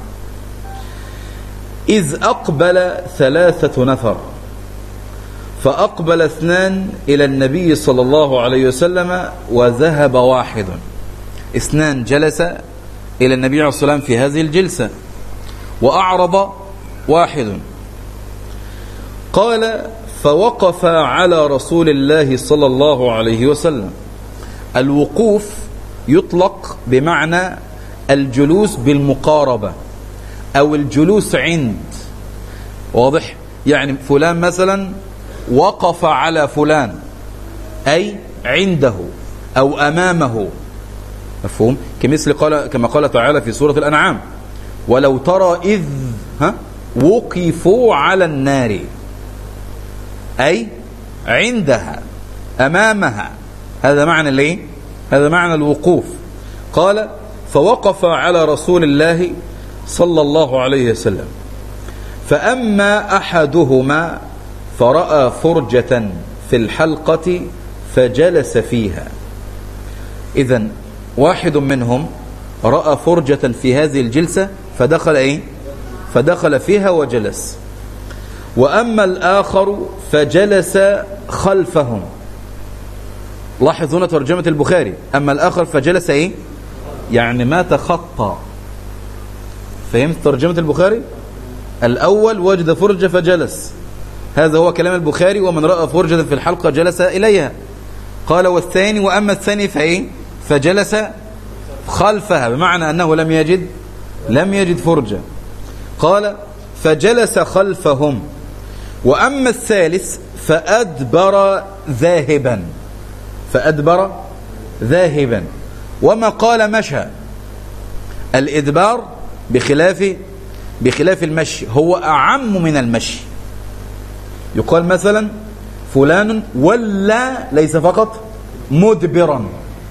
إذ أقبل ثلاثة نفر، فأقبل اثنان إلى النبي صلى الله عليه وسلم وذهب واحد. اثنان جلس إلى النبي عليه الصلاة والسلام في هذه الجلسة وأعرض واحد. قال فوقف على رسول الله صلى الله عليه وسلم. الوقوف يطلق بمعنى الجلوس بالمقاربة أو الجلوس عند، واضح؟ يعني فلان مثلا وقف على فلان أي عنده أو أمامه، مفهوم؟ كمثل قال كما قال تعالى في سورة الأنعام ولو ترى إذ ها وقفوا على النار، أي عندها أمامها. هذا معنى الايه؟ هذا معنى الوقوف. قال فوقف على رسول الله صلى الله عليه وسلم، فأما أحدهما فرأى فرجة في الحلقة فجلس فيها. إذن واحد منهم رأى فرجة في هذه الجلسة فدخل ايه؟ فدخل فيها وجلس. وأما الآخر فجلس خلفهم. لاحظ هنا ترجمة البخاري، أما الآخر فجلس ايه؟ يعني ما تخطى. فهمت ترجمة البخاري؟ الأول وجد فرجة فجلس، هذا هو كلام البخاري، ومن رأى فرجة في الحلقة جلس إليها. قال والثاني وأما الثاني فايه؟ فجلس خلفها، بمعنى أنه لم يجد لم يجد فرجة. قال فجلس خلفهم. وأما الثالث فأدبر ذاهبا فأدبر ذاهبا وما قال مشى. الإدبار بخلاف بخلاف المشي، هو أعم من المشي. يقال مثلا فلان ولا ليس فقط مدبرا،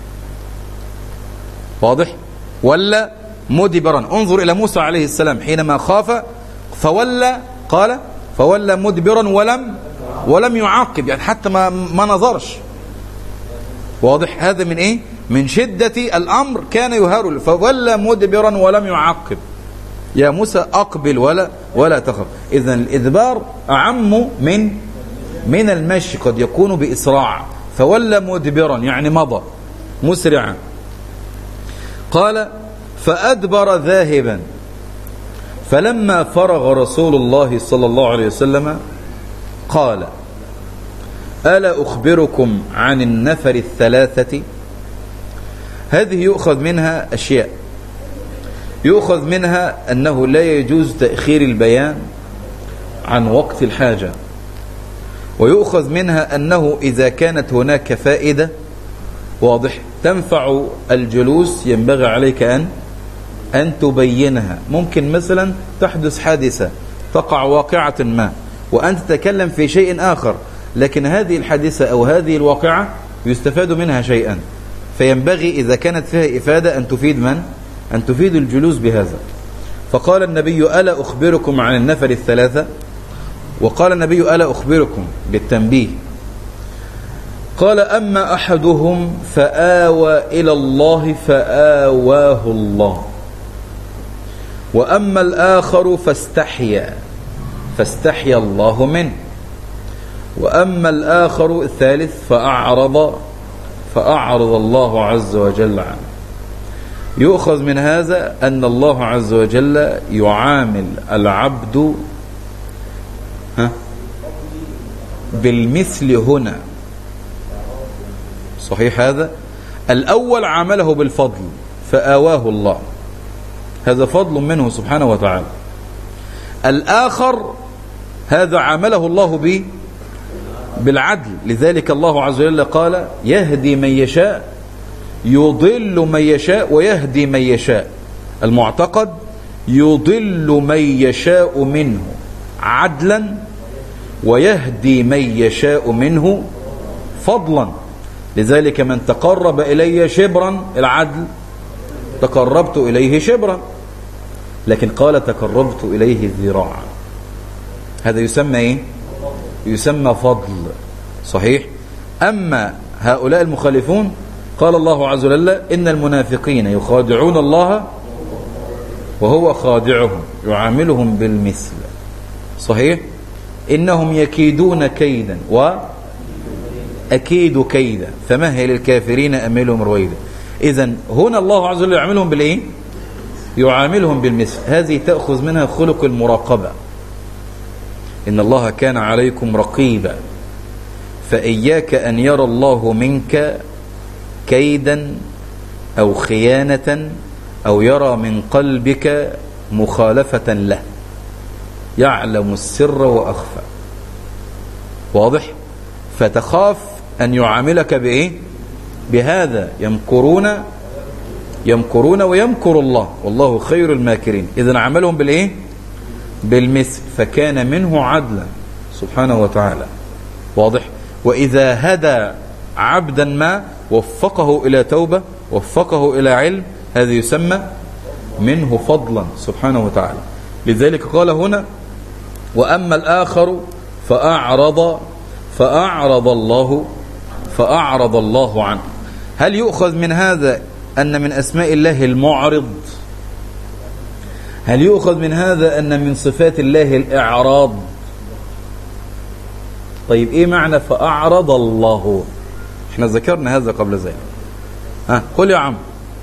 واضح؟ ولا مدبرا. انظر إلى موسى عليه السلام حينما خاف فولى، قال فولى مدبرا ولم ولم يعاقب، يعني حتى ما ما نظرش، واضح؟ هذا من ايه؟ من شدة الأمر كان يهرول، فولى مدبرا ولم يعاقب. يا موسى أقبل ولا ولا تخف. إذن الإدبار أعم من من المشي، قد يكون بإسراع. فولى مدبرا يعني مضى مسرعا. قال فأدبر ذاهبا. فلما فرغ رسول الله صلى الله عليه وسلم قال ألا أخبركم عن النفر الثلاثة؟ هذه يؤخذ منها أشياء. يؤخذ منها أنه لا يجوز تأخير البيان عن وقت الحاجة، ويؤخذ منها أنه إذا كانت هناك فائدة واضح تنفع الجلوس ينبغي عليك أن أن تبينها. ممكن مثلا تحدث حادثة، تقع واقعة ما، وأنت تتكلم في شيء آخر، لكن هذه الحادثة أو هذه الواقعة يستفاد منها شيئا، فينبغي إذا كانت فيها إفادة أن تفيد من؟ أن تفيد الجلوس بهذا. فقال النبي ألا أخبركم عن النفر الثلاثة؟ وقال النبي ألا أخبركم بالتنبيه. قال أما أحدهم فآوى إلى الله فآواه الله، وأما الآخر فاستحيا فاستحيا الله منه، وأما الآخر الثالث فأعرض فأعرض الله عز وجل عنه. يؤخذ من هذا أن الله عز وجل يعامل العبد ها بالمثل هنا. صحيح؟ هذا الأول عامله بالفضل فآواه الله، هذا فضل منه سبحانه وتعالى. الآخر هذا عامله الله به بالعدل، لذلك الله عز وجل قال يهدي من يشاء يضل من يشاء ويهدي من يشاء. المعتقد يضل من يشاء منه عدلا ويهدي من يشاء منه فضلا. لذلك من تقرب إلي شبرا، العدل، تقربت إليه شبرا. لكن قال تقربت إليه ذراعا، هذا يسمى إيه؟ يسمى فضل. صحيح. أما هؤلاء المخالفون قال الله عز وجل إن المنافقين يخادعون الله وهو خادعهم يعاملهم بالمثل. صحيح. إنهم يكيدون كيدا وأكيد كيدا فمهل الكافرين أملهم رويدا. إذن هنا الله عز وجل يعاملهم بالإيه؟ يعاملهم بالمثل. هذه تأخذ منها خلق المراقبة، إن الله كان عليكم رقيبا فإياك أن يرى الله منك كيدا أو خيانة أو يرى من قلبك مخالفة له، يعلم السر وأخفى. واضح؟ فتخاف أن يعاملك بإيه؟ بهذا. يمكرون يمكرون ويمكر الله والله خير الماكرين. إذن عملهم بالإيه؟ بالمثل، فكان منه عدلا سبحانه وتعالى. واضح؟ وإذا هدى عبدا ما وفقه إلى توبة وفقه إلى علم، هذا يسمى منه فضلا سبحانه وتعالى. لذلك قال هنا وأما الآخر فأعرض فأعرض الله فأعرض الله عنه. هل يؤخذ من هذا أن من أسماء الله المعرض؟ هل يؤخذ من هذا أن من صفات الله الإعراض؟ طيب إيه معنى فأعرض الله؟ احنا ذكرنا هذا قبل ذلك. ها قل يا عم.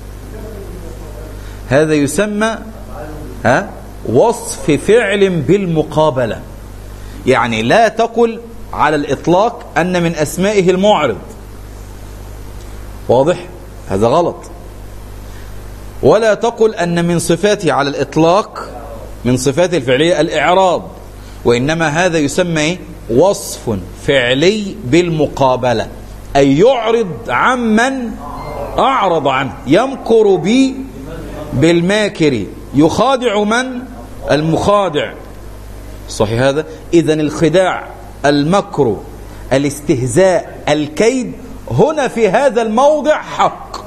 هذا يسمى ها وصف فعل بالمقابلة. يعني لا تقل على الإطلاق أن من أسمائه المعرض. واضح؟ هذا غلط. ولا تقل أن من صفاته على الإطلاق من صفاته الفعلية الإعراض، وإنما هذا يسمى وصف فعلي بالمقابلة، أي يعرض عمن أعرض عنه. يمكر بي بالماكر يخادع من؟ المخادع. صحيح هذا؟ إذن الخداع المكر الاستهزاء الكيد هنا في هذا الموضع حق.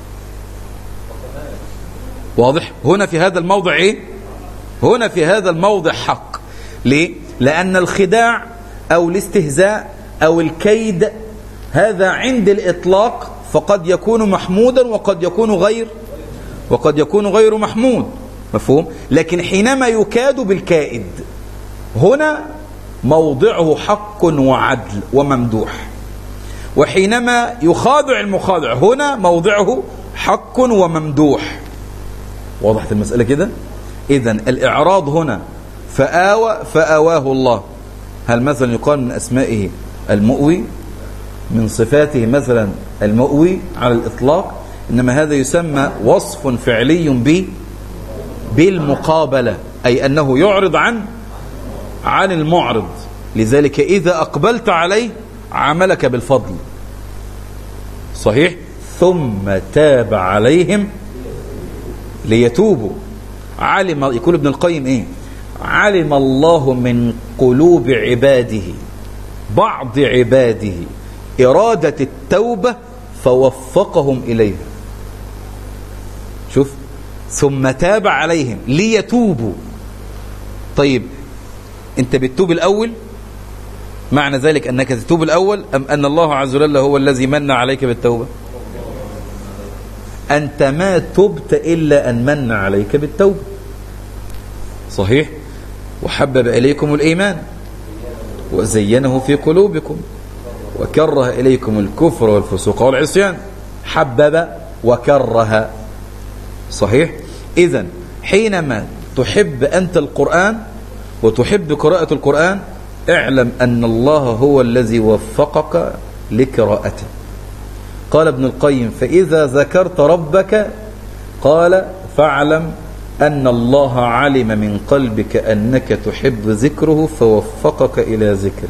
واضح؟ هنا في هذا الموضع إيه؟ هنا في هذا الموضع حق. ليه؟ لأن الخداع أو الاستهزاء أو الكيد هذا عند الإطلاق فقد يكون محمودا وقد يكون غير وقد يكون غير محمود. مفهوم؟ لكن حينما يكاد بالكائد هنا موضعه حق وعدل وممدوح، وحينما يخادع المخادع هنا موضعه حق وممدوح. وضحت المسألة كده؟ إذن الإعراض هنا فآوى فآواه الله. هل مثلا يقال من أسمائه المؤوي؟ من صفاته مثلا المؤوي على الإطلاق؟ إنما هذا يسمى وصف فعلي به بالمقابلة، أي أنه يعرض عن عن المعرض. لذلك إذا أقبلت عليه عملك بالفضل. صحيح؟ ثم تاب عليهم ليتوبوا. علم، يقول ابن القيم إيه؟ علم الله من قلوب عباده بعض عباده إرادة التوبة فوفقهم إليها. شوف، ثم تاب عليهم ليتوبوا. طيب انت بتتوب الأول؟ معنى ذلك أنك تتوب الأول أم أن الله عز وجل هو الذي من عليك بالتوبة؟ أنت ما تبت إلا أن من عليك بالتوبة. صحيح؟ وحبب إليكم الإيمان وزينه في قلوبكم وكره إليكم الكفر والفسوق والعصيان. حبب وكره. صحيح؟ إذن حينما تحب أنت القرآن وتحب قراءة القرآن اعلم أن الله هو الذي وفقك لقراءته. قال ابن القيم فإذا ذكرت ربك قال فاعلم أن الله علم من قلبك أنك تحب ذكره فوفقك إلى ذكره.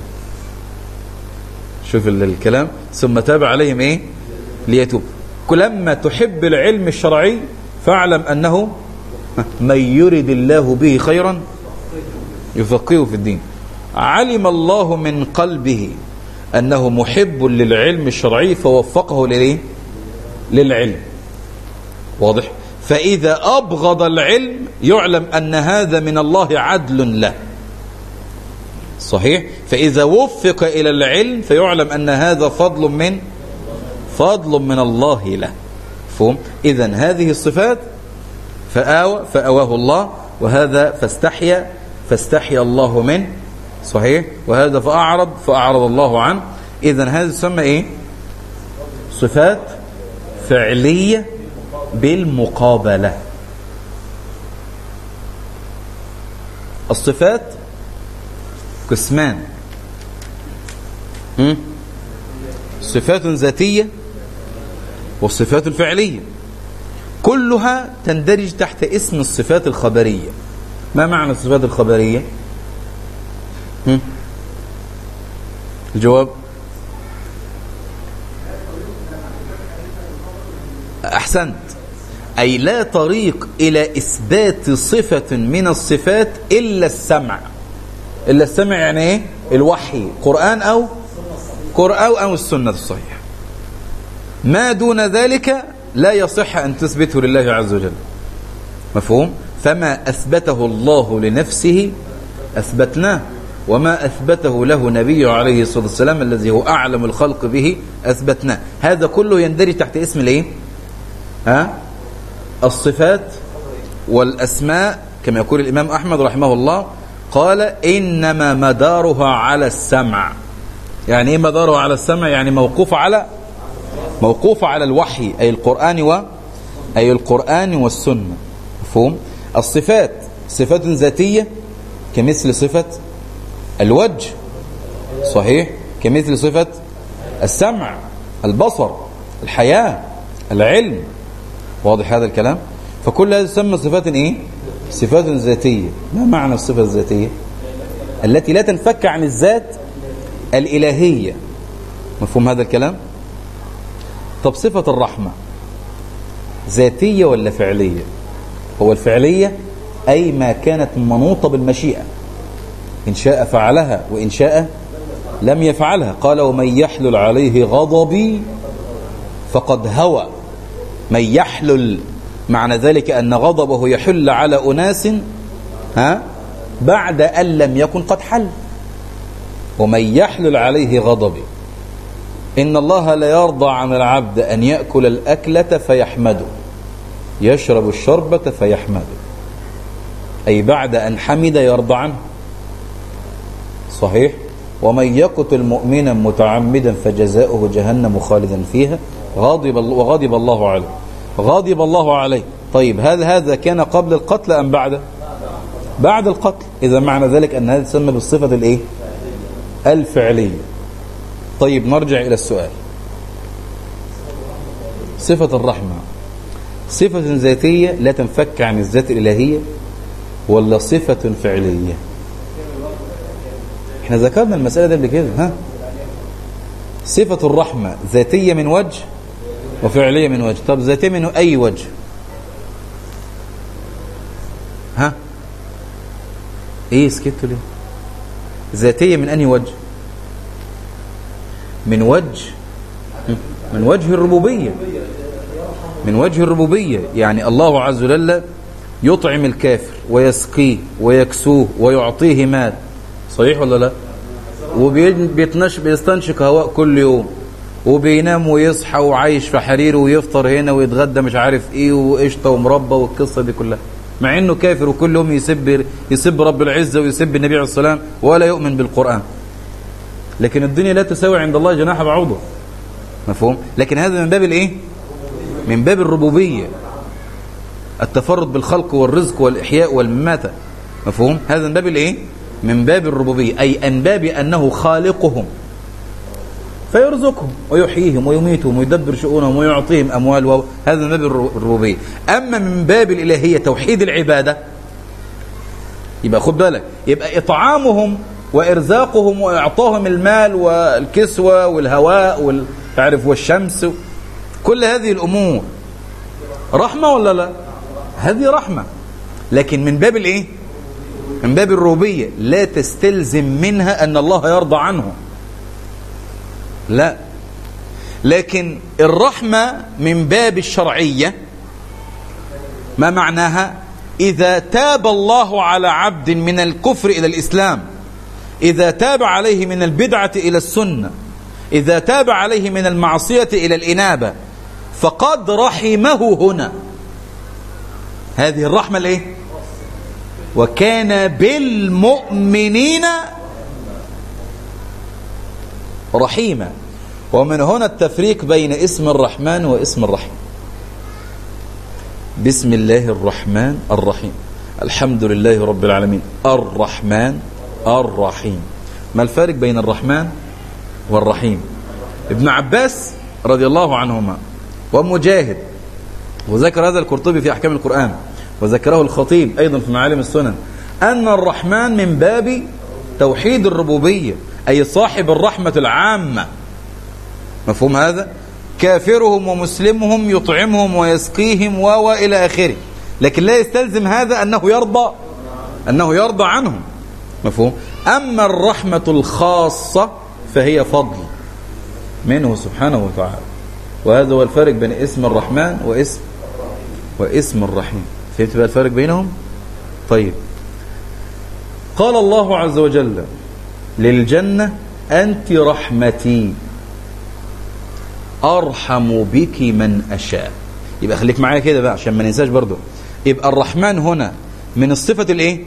شوف الكلام. ثم تاب عليهم إيه؟ ليتوب. كلما تحب العلم الشرعي فاعلم أنه من يرد الله به خيرا يفقهه في الدين. علم الله من قلبه أنه محب للعلم الشرعي فوفقه لليه؟ للعلم. واضح؟ فإذا أبغض العلم يعلم أن هذا من الله عدل له. صحيح؟ فإذا وفق إلى العلم فيعلم أن هذا فضل من فضل من الله له. فهم؟ إذن هذه الصفات فآوى فأواه الله، وهذا فاستحيا فاستحيا الله منه. صحيح؟ وهذا فأعرض فأعرض الله عنه. إذن هذه تسمى إيه؟ صفات فعلية بالمقابلة. الصفات قسمان: صفات ذاتية والصفات الفعلية، كلها تندرج تحت اسم الصفات الخبرية. ما معنى الصفات الخبرية؟ الجواب: أحسنت، أي لا طريق إلى إثبات صفة من الصفات إلا السمع. إلا السمع يعني إيه؟ الوحي، قرآن أو قرآن أو السنة الصحيحة. ما دون ذلك لا يصح أن تثبته لله عز وجل. مفهوم؟ فما أثبته الله لنفسه أثبتناه، وما أثبته له نبيه عليه الصلاة والسلام الذي هو أعلم الخلق به أثبتناه. هذا كله يندرج تحت اسم الإيه؟ ها؟ الصفات والأسماء، كما يقول الإمام أحمد رحمه الله قال: إنما مدارها على السمع. يعني إيه مدارها على السمع؟ يعني موقوف على موقوف على الوحي، أي القرآن و أي القرآن والسنة. مفهوم؟ الصفات صفات ذاتية كمثل صفة الوجه، صحيح، كمثل صفة السمع، البصر، الحياة، العلم. واضح هذا الكلام؟ فكل هذا يسمى صفات ايه؟ صفات ذاتية. ما معنى الصفة الذاتية؟ التي لا تنفك عن الذات الإلهية. مفهوم هذا الكلام؟ طب صفة الرحمة ذاتية ولا فعلية؟ هو الفعلية أي ما كانت منوطة بالمشيئة، إن شاء فعلها وإن شاء لم يفعلها. قال: ومن يحلل عليه غضبي فقد هوى. من يحلل معنى ذلك أن غضبه يحل على أناس ها بعد أن لم يكن قد حل. ومن يحلل عليه غضبي. إن الله لا يرضى عن العبد أن يأكل الأكلة فيحمده، يشرب الشربة فيحمده، أي بعد أن حمد يرضى عنه. صحيح؟ ومن يقتل مؤمنا متعمدا فجزاؤه جهنم خالدا فيها غاضب وغضب الله عليه. غاضب الله عليه. طيب هذا هذا كان قبل القتل أم بعد؟ بعد القتل. إذا معنى ذلك أن هذا تسمى بالصفة الإيه؟ الفعلية. طيب نرجع إلى السؤال. صفة الرحمة صفة ذاتية لا تنفك عن الذات الإلهية ولا صفة فعلية؟ احنا ذكرنا المسألة دي قبل كده. ها؟ صفة الرحمة ذاتية من وجه وفعلية من وجه. طب ذاتية من أي وجه؟ ها؟ ايه سكتوا ليه؟ ذاتية من أي وجه؟ من وجه من وجه الربوبية. من وجه الربوبية، يعني الله عز وجل يطعم الكافر ويسقيه ويكسوه ويعطيه مال. صحيح ولا لا؟ وبيتنش بيستنشق هواء كل يوم، وبينام ويصحى وعايش في حرير ويفطر هنا ويتغدى مش عارف ايه وقشطه ومربى والقصه دي كلها، مع انه كافر وكل يوم يسب يسب رب العزه ويسب النبي عليه الصلاه والسلام ولا يؤمن بالقرآن. لكن الدنيا لا تساوي عند الله جناح بعوضه. مفهوم؟ لكن هذا من باب الايه؟ من باب الربوبيه، التفرد بالخلق والرزق والاحياء والمماتة. مفهوم؟ هذا من باب الايه؟ من باب الربوبيه، اي ان باب انه خالقهم فيرزقهم ويحييهم ويميتهم ويدبر شؤونهم ويعطيهم اموال. هذا من باب الربوبيه. اما من باب الالهيه توحيد العباده، يبقى خد بالك، يبقى اطعامهم وارزاقهم واعطاهم المال والكسوه والهواء والعرف والشمس، كل هذه الامور رحمه ولا لا؟ هذه رحمه، لكن من باب الايه؟ من باب الربوبيه، لا تستلزم منها ان الله يرضى عنه، لا. لكن الرحمه من باب الشرعيه ما معناها؟ إذا تاب الله على عبد من الكفر إلى الإسلام، إذا تاب عليه من البدعة إلى السنة، إذا تاب عليه من المعصية إلى الإنابة، فقد رحمه هنا. هذه الرحمة الإيه؟ وكان بالمؤمنين رحيما. ومن هنا التفريق بين اسم الرحمن واسم الرحيم. بسم الله الرحمن الرحيم، الحمد لله رب العالمين، الرحمن الرحيم. ما الفارق بين الرحمن والرحيم؟ ابن عباس رضي الله عنهما ومجاهد، وذكر هذا القرطبي في أحكام القرآن، وذكره الخطيب أيضا في معالم السنن، أن الرحمن من باب توحيد الربوبية، أي صاحب الرحمة العامة. مفهوم هذا؟ كافرهم ومسلمهم يطعمهم ويسقيهم وإلى آخره، لكن لا يستلزم هذا أنه يرضى أنه يرضى عنهم. مفهوم؟ أما الرحمة الخاصة فهي فضل منه سبحانه وتعالى، وهذا هو الفرق بين اسم الرحمن واسم واسم الرحيم. فهمت بقى الفرق بينهم؟ طيب، قال الله عز وجل للجنة أنت رحمتي أرحم بك من أشاء. يبقى خليك معايا كده بقى عشان ما ننساش برضو. يبقى الرحمن هنا من الصفة الايه؟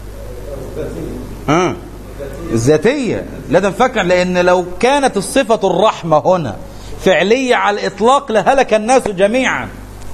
آه. الذاتية، لا تنفكر، لأن لو كانت الصفة الرحمة هنا فعلية على الإطلاق لهلك الناس جميعا،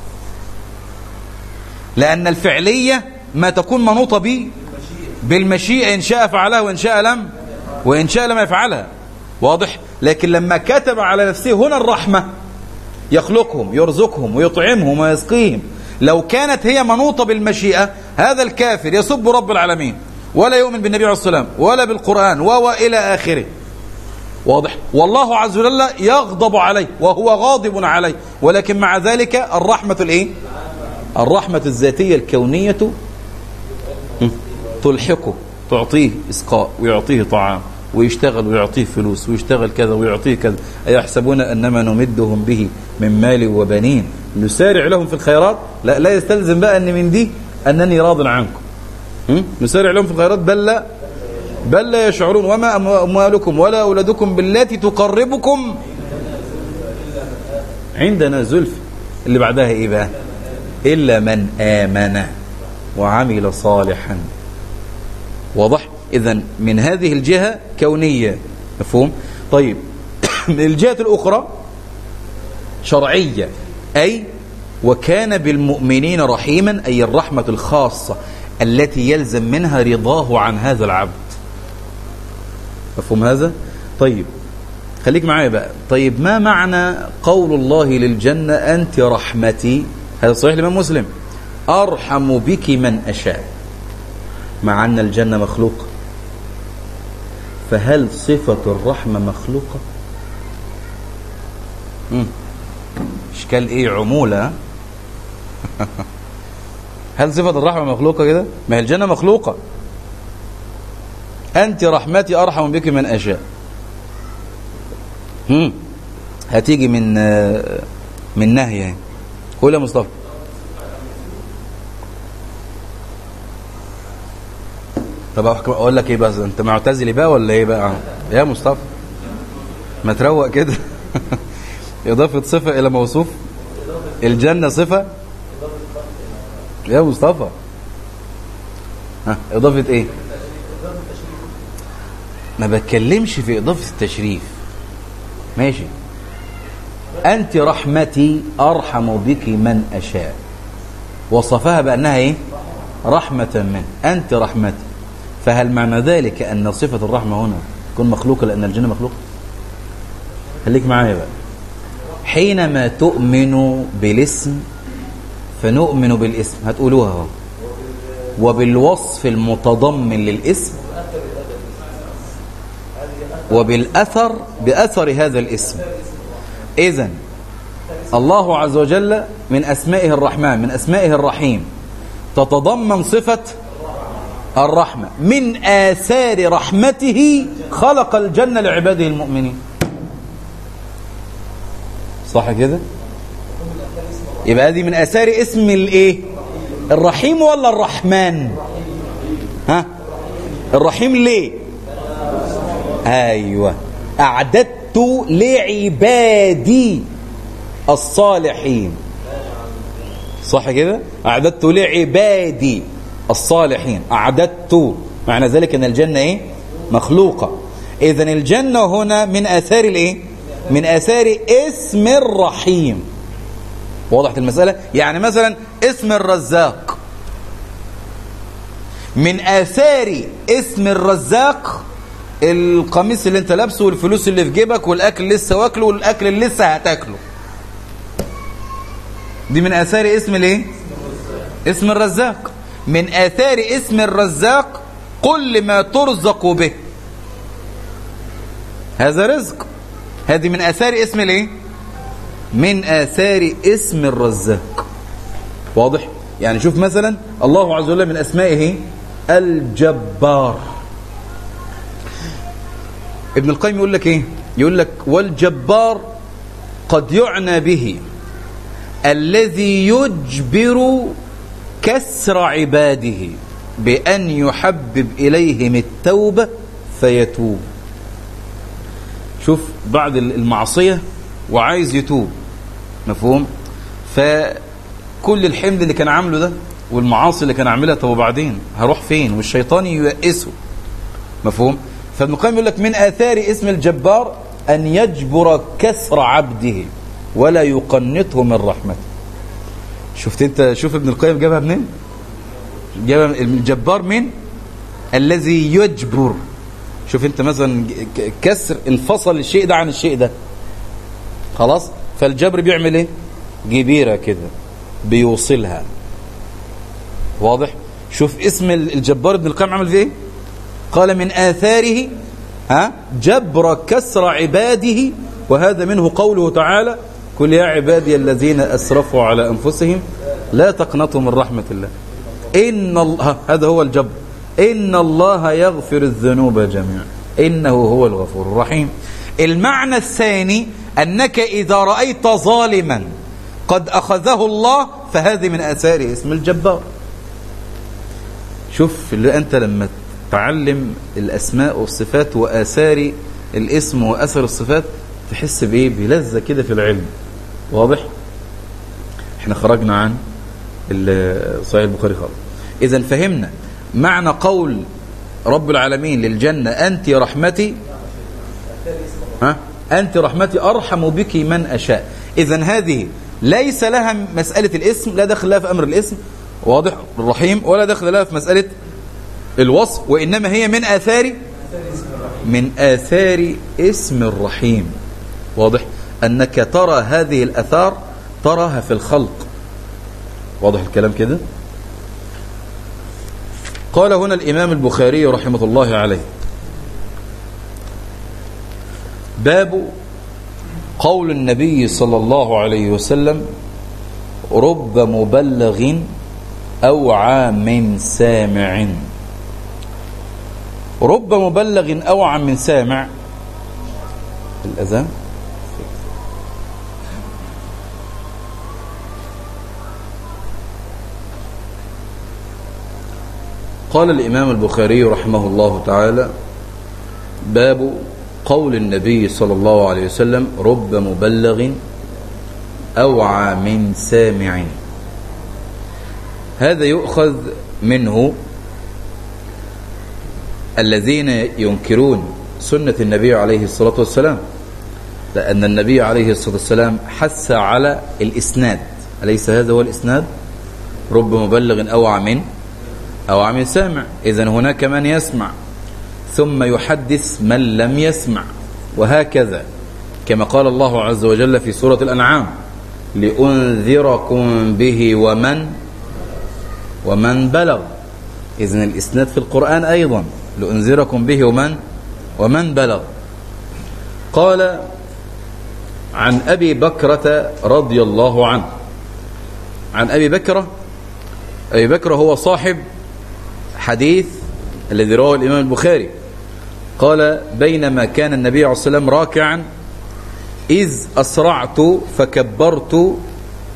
لأن الفعلية ما تكون منوطة به بالمشيئة، إن شاء فعلها وإن شاء لم وإن شاء لم يفعلها. واضح؟ لكن لما كتب على نفسه هنا الرحمة، يخلقهم يرزقهم ويطعمهم ويسقيهم، لو كانت هي منوطة بالمشيئة هذا الكافر يسب رب العالمين ولا يؤمن بالنبي عليه الصلاة والسلام ولا بالقرآن وإلى آخره. واضح؟ والله عز وجل يغضب عليه وهو غاضب عليه، ولكن مع ذلك الرحمة الايه؟ الرحمة الذاتية الكونية تلحقه، تعطيه إسقاء ويعطيه طعام ويشتغل ويعطيه فلوس ويشتغل كذا ويعطيه كذا. أيحسبون أنما نمدهم به من مال وبنين نسارع لهم في الخيرات؟ لا لا يستلزم بقى أن من دي أنني راض عنكم. نسارع لهم في الخيرات، بل لا بل لا يشعرون. وما أموالكم ولا أولادكم بالتي تقربكم عندنا زلف. اللي بعدها إيه بقى؟ إلا من آمن وعمل صالحا. واضح؟ إذن من هذه الجهة كونية. مفهوم؟ طيب، من الجهة الأخرى شرعية، أي وكان بالمؤمنين رحيما، أي الرحمة الخاصة التي يلزم منها رضاه عن هذا العبد. مفهوم هذا؟ طيب، خليك معايا بقى. طيب، ما معنى قول الله للجنة أنت رحمتي؟ هذا صحيح لمن مسلم، أرحم بك من أشاء، مع أن الجنة مخلوقة. فهل صفة الرحمة مخلوقة؟ مم. إشكال إيه؟ عمولة. هل صفة الرحمة مخلوقة كده؟ ما هي الجنة مخلوقة. أنت رحمتي أرحم بك من أشاء. مم. هتيجي من من نهي. قول يا مصطفى. طب اقول لك ايه بس، انت معتزلي بقى ولا ايه بقى يا مصطفى؟ ما تروق كده. اضافه صفه الى موصوف، الجنه صفه يا مصطفى. ها، اضافه ايه؟ ما بتكلمش في اضافه التشريف. ماشي. انت رحمتي ارحم بك من اشاء، وصفها بانها ايه؟ رحمه منه. انت رحمتي. فهل معنى ذلك أن صفة الرحمة هنا تكون مخلوقة لأن الجنة مخلوقة؟ خليك معايا بقى. حينما تؤمن بالاسم فنؤمن بالاسم، هتقولوها اهو، وبالوصف المتضمن للاسم، وبالأثر بأثر هذا الاسم. إذن الله عز وجل من أسمائه الرحمن، من أسمائه الرحيم، تتضمن صفة الرحمة. من آثار رحمته خلق الجنة لعباده المؤمنين. صح كده؟ يبقى هذه من آثار اسم الايه؟ الرحيم ولا الرحمن؟ ها الرحيم ليه؟ ايوه اعددت لعبادي الصالحين، صح كده؟ اعددت لعبادي الصالحين، اعددت معنى ذلك ان الجنة ايه؟ مخلوقة. اذن الجنة هنا من اثار الايه؟ من اثار اسم الرحيم. وضحت المسألة؟ يعني مثلا اسم الرزاق، من آثار اسم الرزاق القميص اللي انت لابسه والفلوس اللي في جيبك والاكل اللي لسه واكله والاكل اللي لسه هتاكله، دي من آثار اسم الايه؟ اسم الرزاق. من آثار اسم الرزاق كل ما ترزق به، هذا رزق، هذه من آثار اسم الايه؟ من آثار اسم الرزاق. واضح؟ يعني شوف مثلا الله عز وجل من أسمائه الجبار. ابن القيم يقول لك ايه؟ يقول لك والجبار قد يعنى به الذي يجبر كسر عباده بأن يحبب إليهم التوبة فيتوب. شوف بعد المعصية وعايز يتوب، مفهوم؟ فكل الحمد اللي كان عامله ده والمعاصي اللي كان عاملها، طب وبعدين هروح فين؟ والشيطان ييأسه، مفهوم؟ فابن القيم يقول لك من آثار اسم الجبار أن يجبر كسر عبده ولا يقنطه من رحمته. شفت انت؟ شوف ابن القيم جابها منين؟ جابها الجبار من الذي يجبر. شوف انت مثلا كسر، انفصل الشيء ده عن الشيء ده، خلاص؟ فالجبر بيعمل ايه؟ جبيرة كده بيوصلها. واضح؟ شوف اسم الجبار ابن القيم عمل فيه ايه؟ قال من آثاره ها جبر كسر عباده، وهذا منه قوله تعالى قل يا عبادي الذين أسرفوا على أنفسهم لا تقنطوا من رحمة الله إن الله، هذا هو الجبر، إن الله يغفر الذنوب جميعا إنه هو الغفور الرحيم. المعنى الثاني أنك إذا رأيت ظالما قد أخذه الله فهذه من آثار اسم الجبار. شوف اللي أنت لما تعلم الأسماء والصفات وآثار الاسم وأثر الصفات تحس بإيه؟ بلذة كده في العلم. واضح؟ احنا خرجنا عن صحيح البخاري خالص. إذن فهمنا معنى قول رب العالمين للجنة أنت رحمتي، ها؟ أنت رحمتي أرحم بك من أشاء. إذن هذه ليس لها مسألة الاسم، لا دخل لها في أمر الاسم، واضح؟ الرحيم، ولا دخل لها في مسألة الوصف، وإنما هي من آثار من آثار اسم الرحيم. واضح؟ أنك ترى هذه الأثار تراها في الخلق. واضح الكلام كده؟ قال هنا الإمام البخاري رحمه الله عليه باب قول النبي صلى الله عليه وسلم رب مبلغ أوعى من سامع. رب مبلغ أوعى من سامع، الأذان. قال الإمام البخاري رحمه الله تعالى باب قول النبي صلى الله عليه وسلم رب مبلغ أوعى من سامع. هذا يؤخذ منه الذين ينكرون سنة النبي عليه الصلاة والسلام، لأن النبي عليه الصلاة والسلام حث على الإسناد، أليس هذا هو الإسناد؟ رب مبلغ أوعى من أوعى من سامع. إذن هناك من يسمع ثم يحدث من لم يسمع، وهكذا كما قال الله عز وجل في سورة الأنعام لأنذركم به ومن ومن بلغ. إذن الإسناد في القرآن أيضا لأنذركم به ومن ومن بلغ. قال عن أبي بكرة رضي الله عنه، عن أبي بكرة، أبي بكرة هو صاحب حديث الذي رواه الإمام البخاري، قال بينما كان النبي عليه الصلاة والسلام راكعا إذ أسرعت فكبرت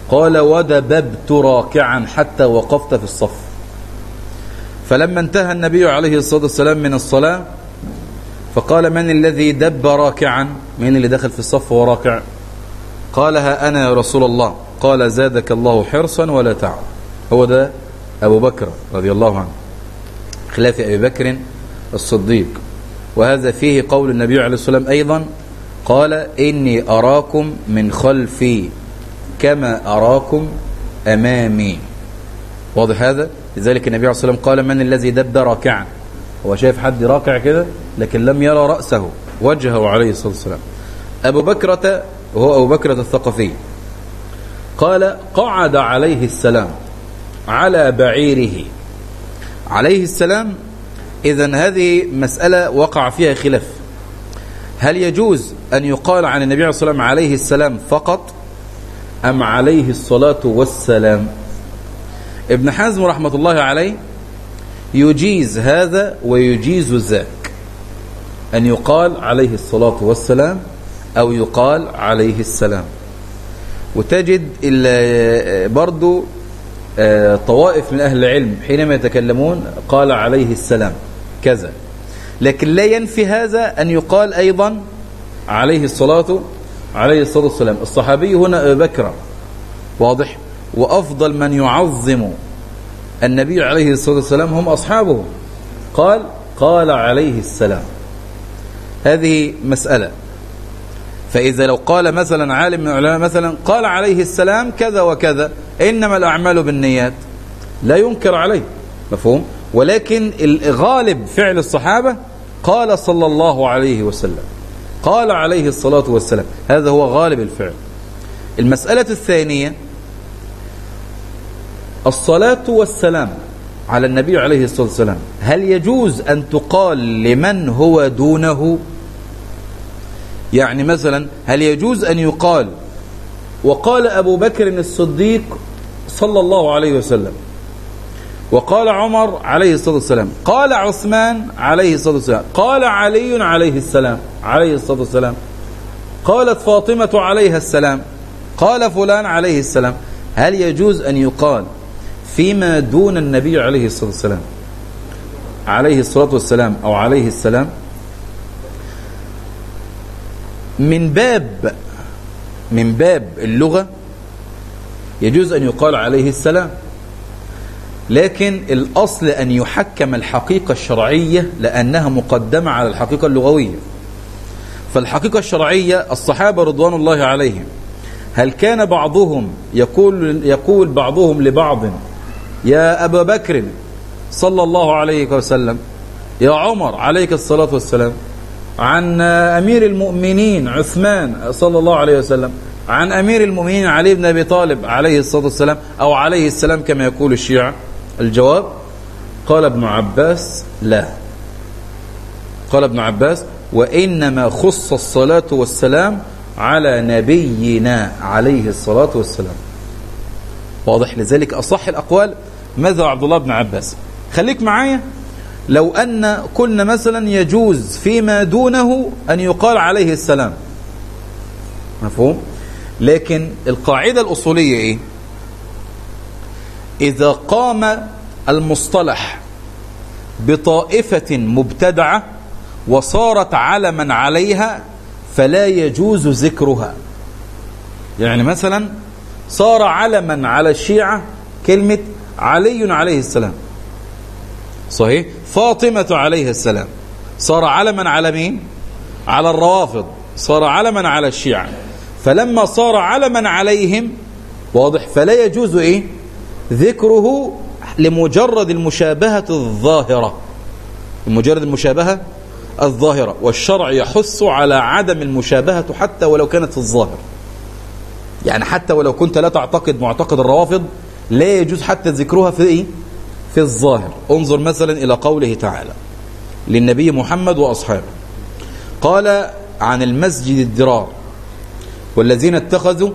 قال ودببت راكعا حتى وقفت في الصف. فلما انتهى النبي عليه الصلاة والسلام من الصلاة فقال من الذي دب راكعا؟ من اللي دخل في الصف وراكع؟ قال ها أنا يا رسول الله. قال زادك الله حرصا ولا تعب. هو ده أبو بكر رضي الله عنه خلاف أبي بكر الصديق. وهذا فيه قول النبي عليه الصلاة والسلام أيضا قال إني أراكم من خلفي كما أراكم أمامي. واضح هذا؟ لذلك النبي عليه الصلاة والسلام قال من الذي دب راكعا؟ هو شايف حد راكع كده لكن لم يرى رأسه وجهه عليه الصلاة والسلام. أبو بكرة وهو أبو بكرة الثقفي قال قعد عليه السلام على بعيره عليه السلام. إذن هذه مسألة وقع فيها خلاف، هل يجوز أن يقال عن النبي عليه الصلاة والسلام عليه السلام فقط أم عليه الصلاة والسلام؟ ابن حزم رحمة الله عليه يجيز هذا ويجيز ذاك، أن يقال عليه الصلاة والسلام أو يقال عليه السلام. وتجد برضو طوائف من أهل العلم حينما يتكلمون قال عليه السلام كذا، لكن لا ينفي هذا أن يقال أيضا عليه الصلاة عليه الصلاة والسلام. الصحابي هنا أبو بكر واضح، وأفضل من يعظم النبي عليه الصلاة والسلام هم أصحابه، قال قال عليه السلام. هذه مسألة. فإذا لو قال مثلا عالم من العلماء مثلا قال عليه السلام كذا وكذا إنما الأعمال بالنيات لا ينكر عليه، مفهوم؟ ولكن الغالب فعل الصحابة قال صلى الله عليه وسلم، قال عليه الصلاة والسلام، هذا هو غالب الفعل. المسألة الثانية الصلاة والسلام على النبي عليه الصلاة والسلام، هل يجوز أن تقال لمن هو دونه؟ يعني مثلا هل يجوز أن يقال وقال أبو بكر الصديق صلى الله عليه وسلم، وقال عمر عليه الصلاة والسلام، قال عثمان عليه الصلاة والسلام، قال علي عليه السلام عليه الصلاة والسلام، قالت فاطمة عليها السلام، قال فلان عليه السلام؟ هل يجوز أن يقال فيما دون النبي عليه الصلاة والسلام عليه الصلاة والسلام أو عليه السلام؟ من باب من باب اللغة يجوز أن يقال عليه السلام، لكن الأصل أن يحكم الحقيقة الشرعية لأنها مقدمة على الحقيقة اللغوية. فالحقيقة الشرعية الصحابة رضوان الله عليهم هل كان بعضهم يقول يقول بعضهم لبعض يا أبا بكر صلى الله عليه وسلم، يا عمر عليك الصلاة والسلام، عن أمير المؤمنين عثمان صلى الله عليه وسلم، عن أمير المؤمنين علي بن أبي طالب عليه الصلاة والسلام، أو عليه السلام كما يقول الشيعة؟ الجواب قال ابن عباس لا، قال ابن عباس وإنما خص الصلاة والسلام على نبينا عليه الصلاة والسلام. واضح؟ لذلك أصح الأقوال ماذا عبد الله بن عباس. خليك معايا، لو أن قلنا مثلا يجوز فيما دونه أن يقال عليه السلام، مفهوم؟ لكن القاعدة الأصولية إيه؟ إذا قام المصطلح بطائفة مبتدعة وصارت علما عليها فلا يجوز ذكرها. يعني مثلا صار علما على الشيعة كلمة علي عليه السلام، صحيح؟ فاطمة عليه السلام، صار علما على مين؟ على الروافض، صار علما على الشيعة. فلما صار علما عليهم واضح فلا يجوز إيه؟ ذكره لمجرد المشابهة الظاهرة، لمجرد المشابهة الظاهرة، والشرع يحث على عدم المشابهة حتى ولو كانت في الظاهر. يعني حتى ولو كنت لا تعتقد معتقد الروافض لا يجوز حتى ذكرها في إيه؟ في الظاهر. انظر مثلا إلى قوله تعالى للنبي محمد وأصحابه، قال عن المسجد الضرار والذين اتخذوا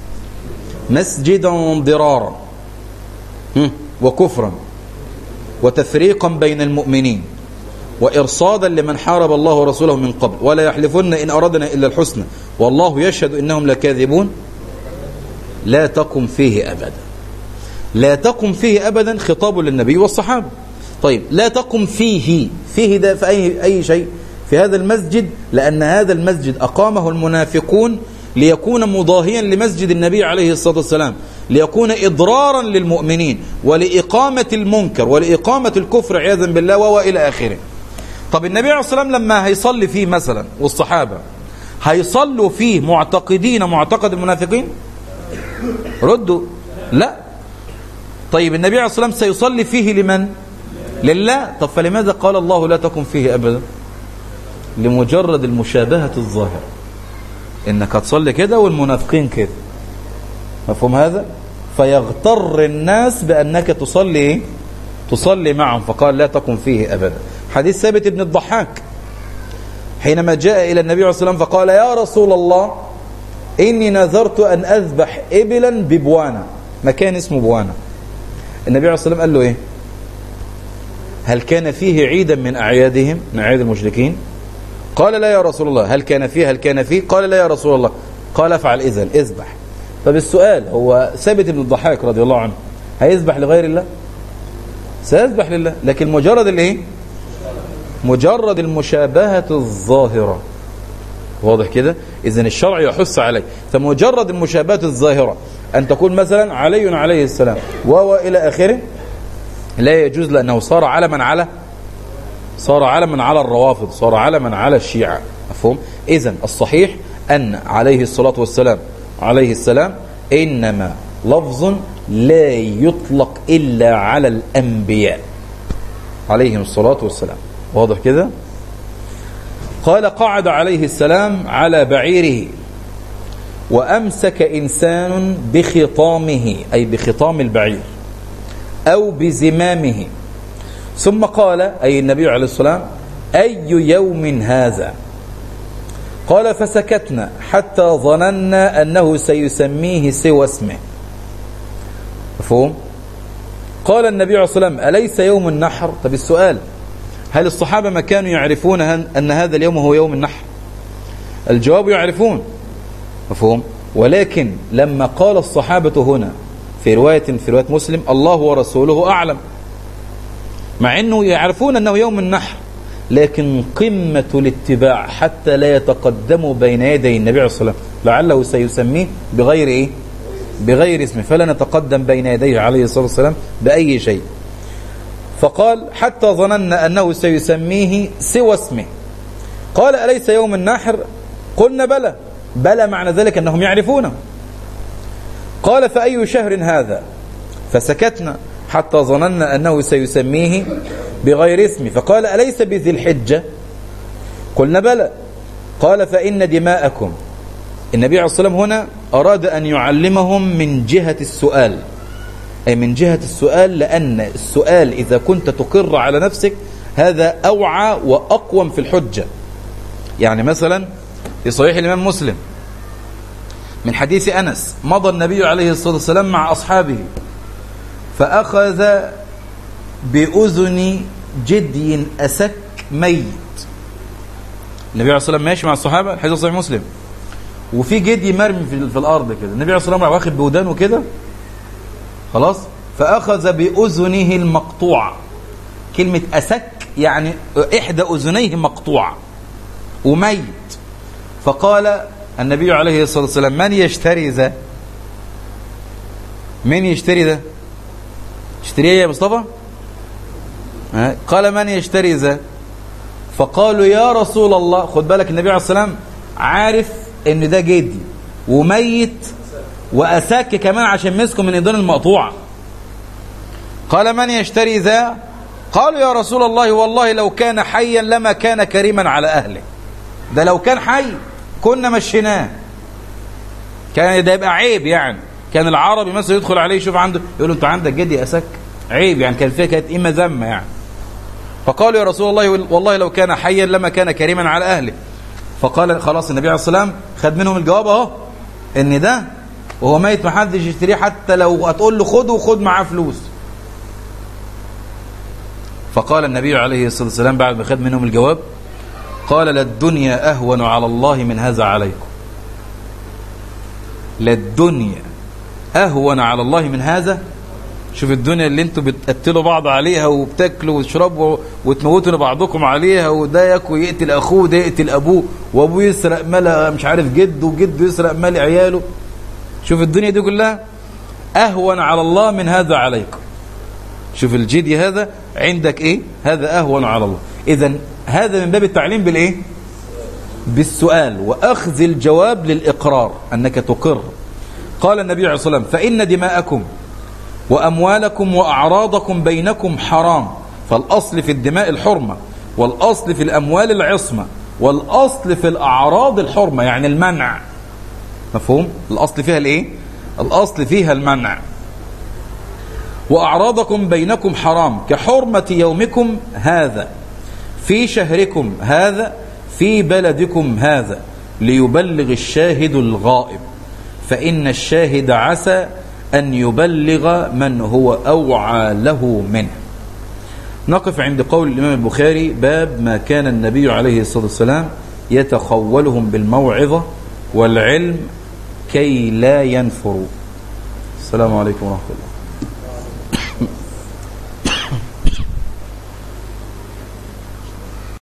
مسجدا ضرارا وكفرا وتفريقا بين المؤمنين وإرصادا لمن حارب الله ورسوله من قبل ولا يحلفن إن أردنا إلا الحسنى والله يشهد إنهم لكاذبون. لا تقم فيه أبدا. لا تقم فيه أبدا خطاب للنبي والصحابة. طيب لا تقم فيه، فيه ده في أي, أي شيء في هذا المسجد، لأن هذا المسجد أقامه المنافقون ليكون مضاهيا لمسجد النبي عليه الصلاة والسلام، ليكون إضرارا للمؤمنين ولإقامة المنكر ولإقامة الكفر عياذا بالله وإلى آخره. طب النبي عليه الصلاة والسلام لما هيصلي فيه مثلا والصحابة هيصلوا فيه معتقدين معتقد المنافقين؟ ردوا لا. طيب النبي عليه الصلاة والسلام سيصلي فيه لمن؟ لله. طب فلماذا قال الله لا تقم فيه أبدا؟ لمجرد المشابهة الظاهرة، إنك هتصلي كده والمنافقين كده، مفهوم هذا؟ فيغتر الناس بأنك تصلي إيه؟ تصلي معهم، فقال لا تقم فيه أبدا. حديث ثابت ابن الضحاك حينما جاء إلى النبي عليه الصلاة والسلام فقال يا رسول الله إني نذرت أن أذبح إبلا ببوانا، مكان اسمه بوانا. النبي عليه الصلاة والسلام قال له إيه؟ هل كان فيه عيدا من أعيادهم، من أعياد المشركين؟ قال لا يا رسول الله. هل كان فيه هل كان فيه قال لا يا رسول الله. قال افعل إذن، اذبح. طب السؤال، هو ثابت ابن الضحاك رضي الله عنه هيذبح لغير الله؟ سيذبح لله، لكن مجرد اللي ايه؟ مجرد المشابهة الظاهرة. واضح كده؟ إذن الشرع يحث عليه. فمجرد المشابهة الظاهرة أن تقول مثلا علي عليه السلام وهو إلى آخره لا يجوز، لأنه صار علما على صار علما على الروافض، صار علما على الشيعة. مفهوم؟ إذن الصحيح أن عليه الصلاة والسلام عليه السلام إنما لفظ لا يطلق إلا على الأنبياء عليهم الصلاة والسلام. واضح كده؟ قال قعد عليه السلام على بعيره وأمسك إنسان بخطامه، أي بخطام البعير أو بزمامه، ثم قال أي النبي عليه السلام أي يوم هذا؟ قال فسكتنا حتى ظننا أنه سيسميه سوى اسمه. مفهوم؟ قال النبي عليه الصلاة والسلام أليس يوم النحر؟ طب السؤال، هل الصحابة ما كانوا يعرفون أن هذا اليوم هو يوم النحر؟ الجواب يعرفون. مفهوم؟ ولكن لما قال الصحابة هنا في رواية في رواية مسلم الله ورسوله أعلم، مع أنه يعرفون أنه يوم النحر، لكن قمة الاتباع حتى لا يتقدموا بين يدي النبي عليه الصلاة والسلام، لعله سيسميه بغير إيه؟ بغير اسمه، فلا نتقدم بين يديه عليه الصلاة والسلام بأي شيء. فقال حتى ظننا أنه سيسميه سوى اسمه. قال أليس يوم النحر؟ قلنا بلى. بلى معنى ذلك أنهم يعرفونه. قال فأي شهر هذا؟ فسكتنا حتى ظننا أنه سيسميه بغير اسمه. فقال أليس بذي الحجة؟ قلنا بلى. قال فإن دماءكم. النبي عليه الصلاة والسلام هنا أراد أن يعلمهم من جهة السؤال، أي من جهة السؤال، لأن السؤال إذا كنت تقر على نفسك هذا أوعى وأقوم في الحجة. يعني مثلا في صحيح الإمام مسلم من حديث أنس مضى النبي عليه الصلاة والسلام مع أصحابه فأخذ بأذن جدي أسك ميت. النبي عليه الصلاة والسلام ماشي مع الصحابة، الحديث صحيح مسلم، وفي جدي مرمي في, في الأرض كده، النبي عليه الصلاة والسلام واخد بودانه كده خلاص، فأخذ بأذنه المقطوعة. كلمة أسك يعني إحدى أذنيه مقطوعة وميت. فقال النبي عليه الصلاة والسلام من يشتري ذا؟ من يشتري ذا؟ اشتريه يا مصطفى؟ قال من يشتري ذا؟ فقالوا يا رسول الله. خد بالك النبي عليه الصلاة والسلام عارف ان ده جدي وميت وأساك كمان عشان مسكه من ايدين المقطوعة. قال من يشتري ذا؟ قالوا يا رسول الله والله لو كان حيا لما كان كريما على أهله. ده لو كان حي كنا مشيناه، كان ده يبقى عيب. يعني كان العربي مثلا يدخل عليه يشوف عنده يقول له انت عندك جدي أساك، عيب. يعني كان فيها كانت إما ذمة يعني. فقالوا يا رسول الله والله لو كان حيا لما كان كريما على أهله. فقال خلاص النبي عليه الصلاة والسلام خد منهم الجواب اهو، ان ده وهو ميت محدش يشتريه، حتى لو هتقول له خده وخد معاه فلوس. فقال النبي عليه الصلاة والسلام بعد ما خد منهم الجواب قال للدنيا أهون على الله من هذا عليكم. للدنيا أهون على الله من هذا؟ شوف الدنيا اللي انتوا بتقتلوا بعض عليها وبتاكلوا وتشربوا وتموتوا بعضكم عليها، وده ياكل يقتل أخوه، ده يقتل أبوه، وأبوه يسرق مال مش عارف جده، وجده يسرق مال عياله. شوف الدنيا دي كلها أهون على الله من هذا عليكم. شوف الجدي هذا عندك إيه؟ هذا أهون على الله. إذن هذا من باب التعليم بالإيه؟ بالسؤال وأخذ الجواب للإقرار، أنك تقر. قال النبي عليه الصلاة والسلام: فإن دماءكم وأموالكم وأعراضكم بينكم حرام. فالأصل في الدماء الحرمة، والأصل في الأموال العصمة، والأصل في الأعراض الحرمة، يعني المنع. مفهوم؟ الأصل فيها الإيه؟ الأصل فيها المنع. وأعراضكم بينكم حرام كحرمة يومكم هذا في شهركم هذا في بلدكم هذا ليبلغ الشاهد الغائب، فإن الشاهد عسى أن يبلغ من هو أوعى له منه. نقف عند قول الإمام البخاري: باب ما كان النبي عليه الصلاة والسلام يتخولهم بالموعظة والعلم كي لا ينفروا. السلام عليكم ورحمة الله.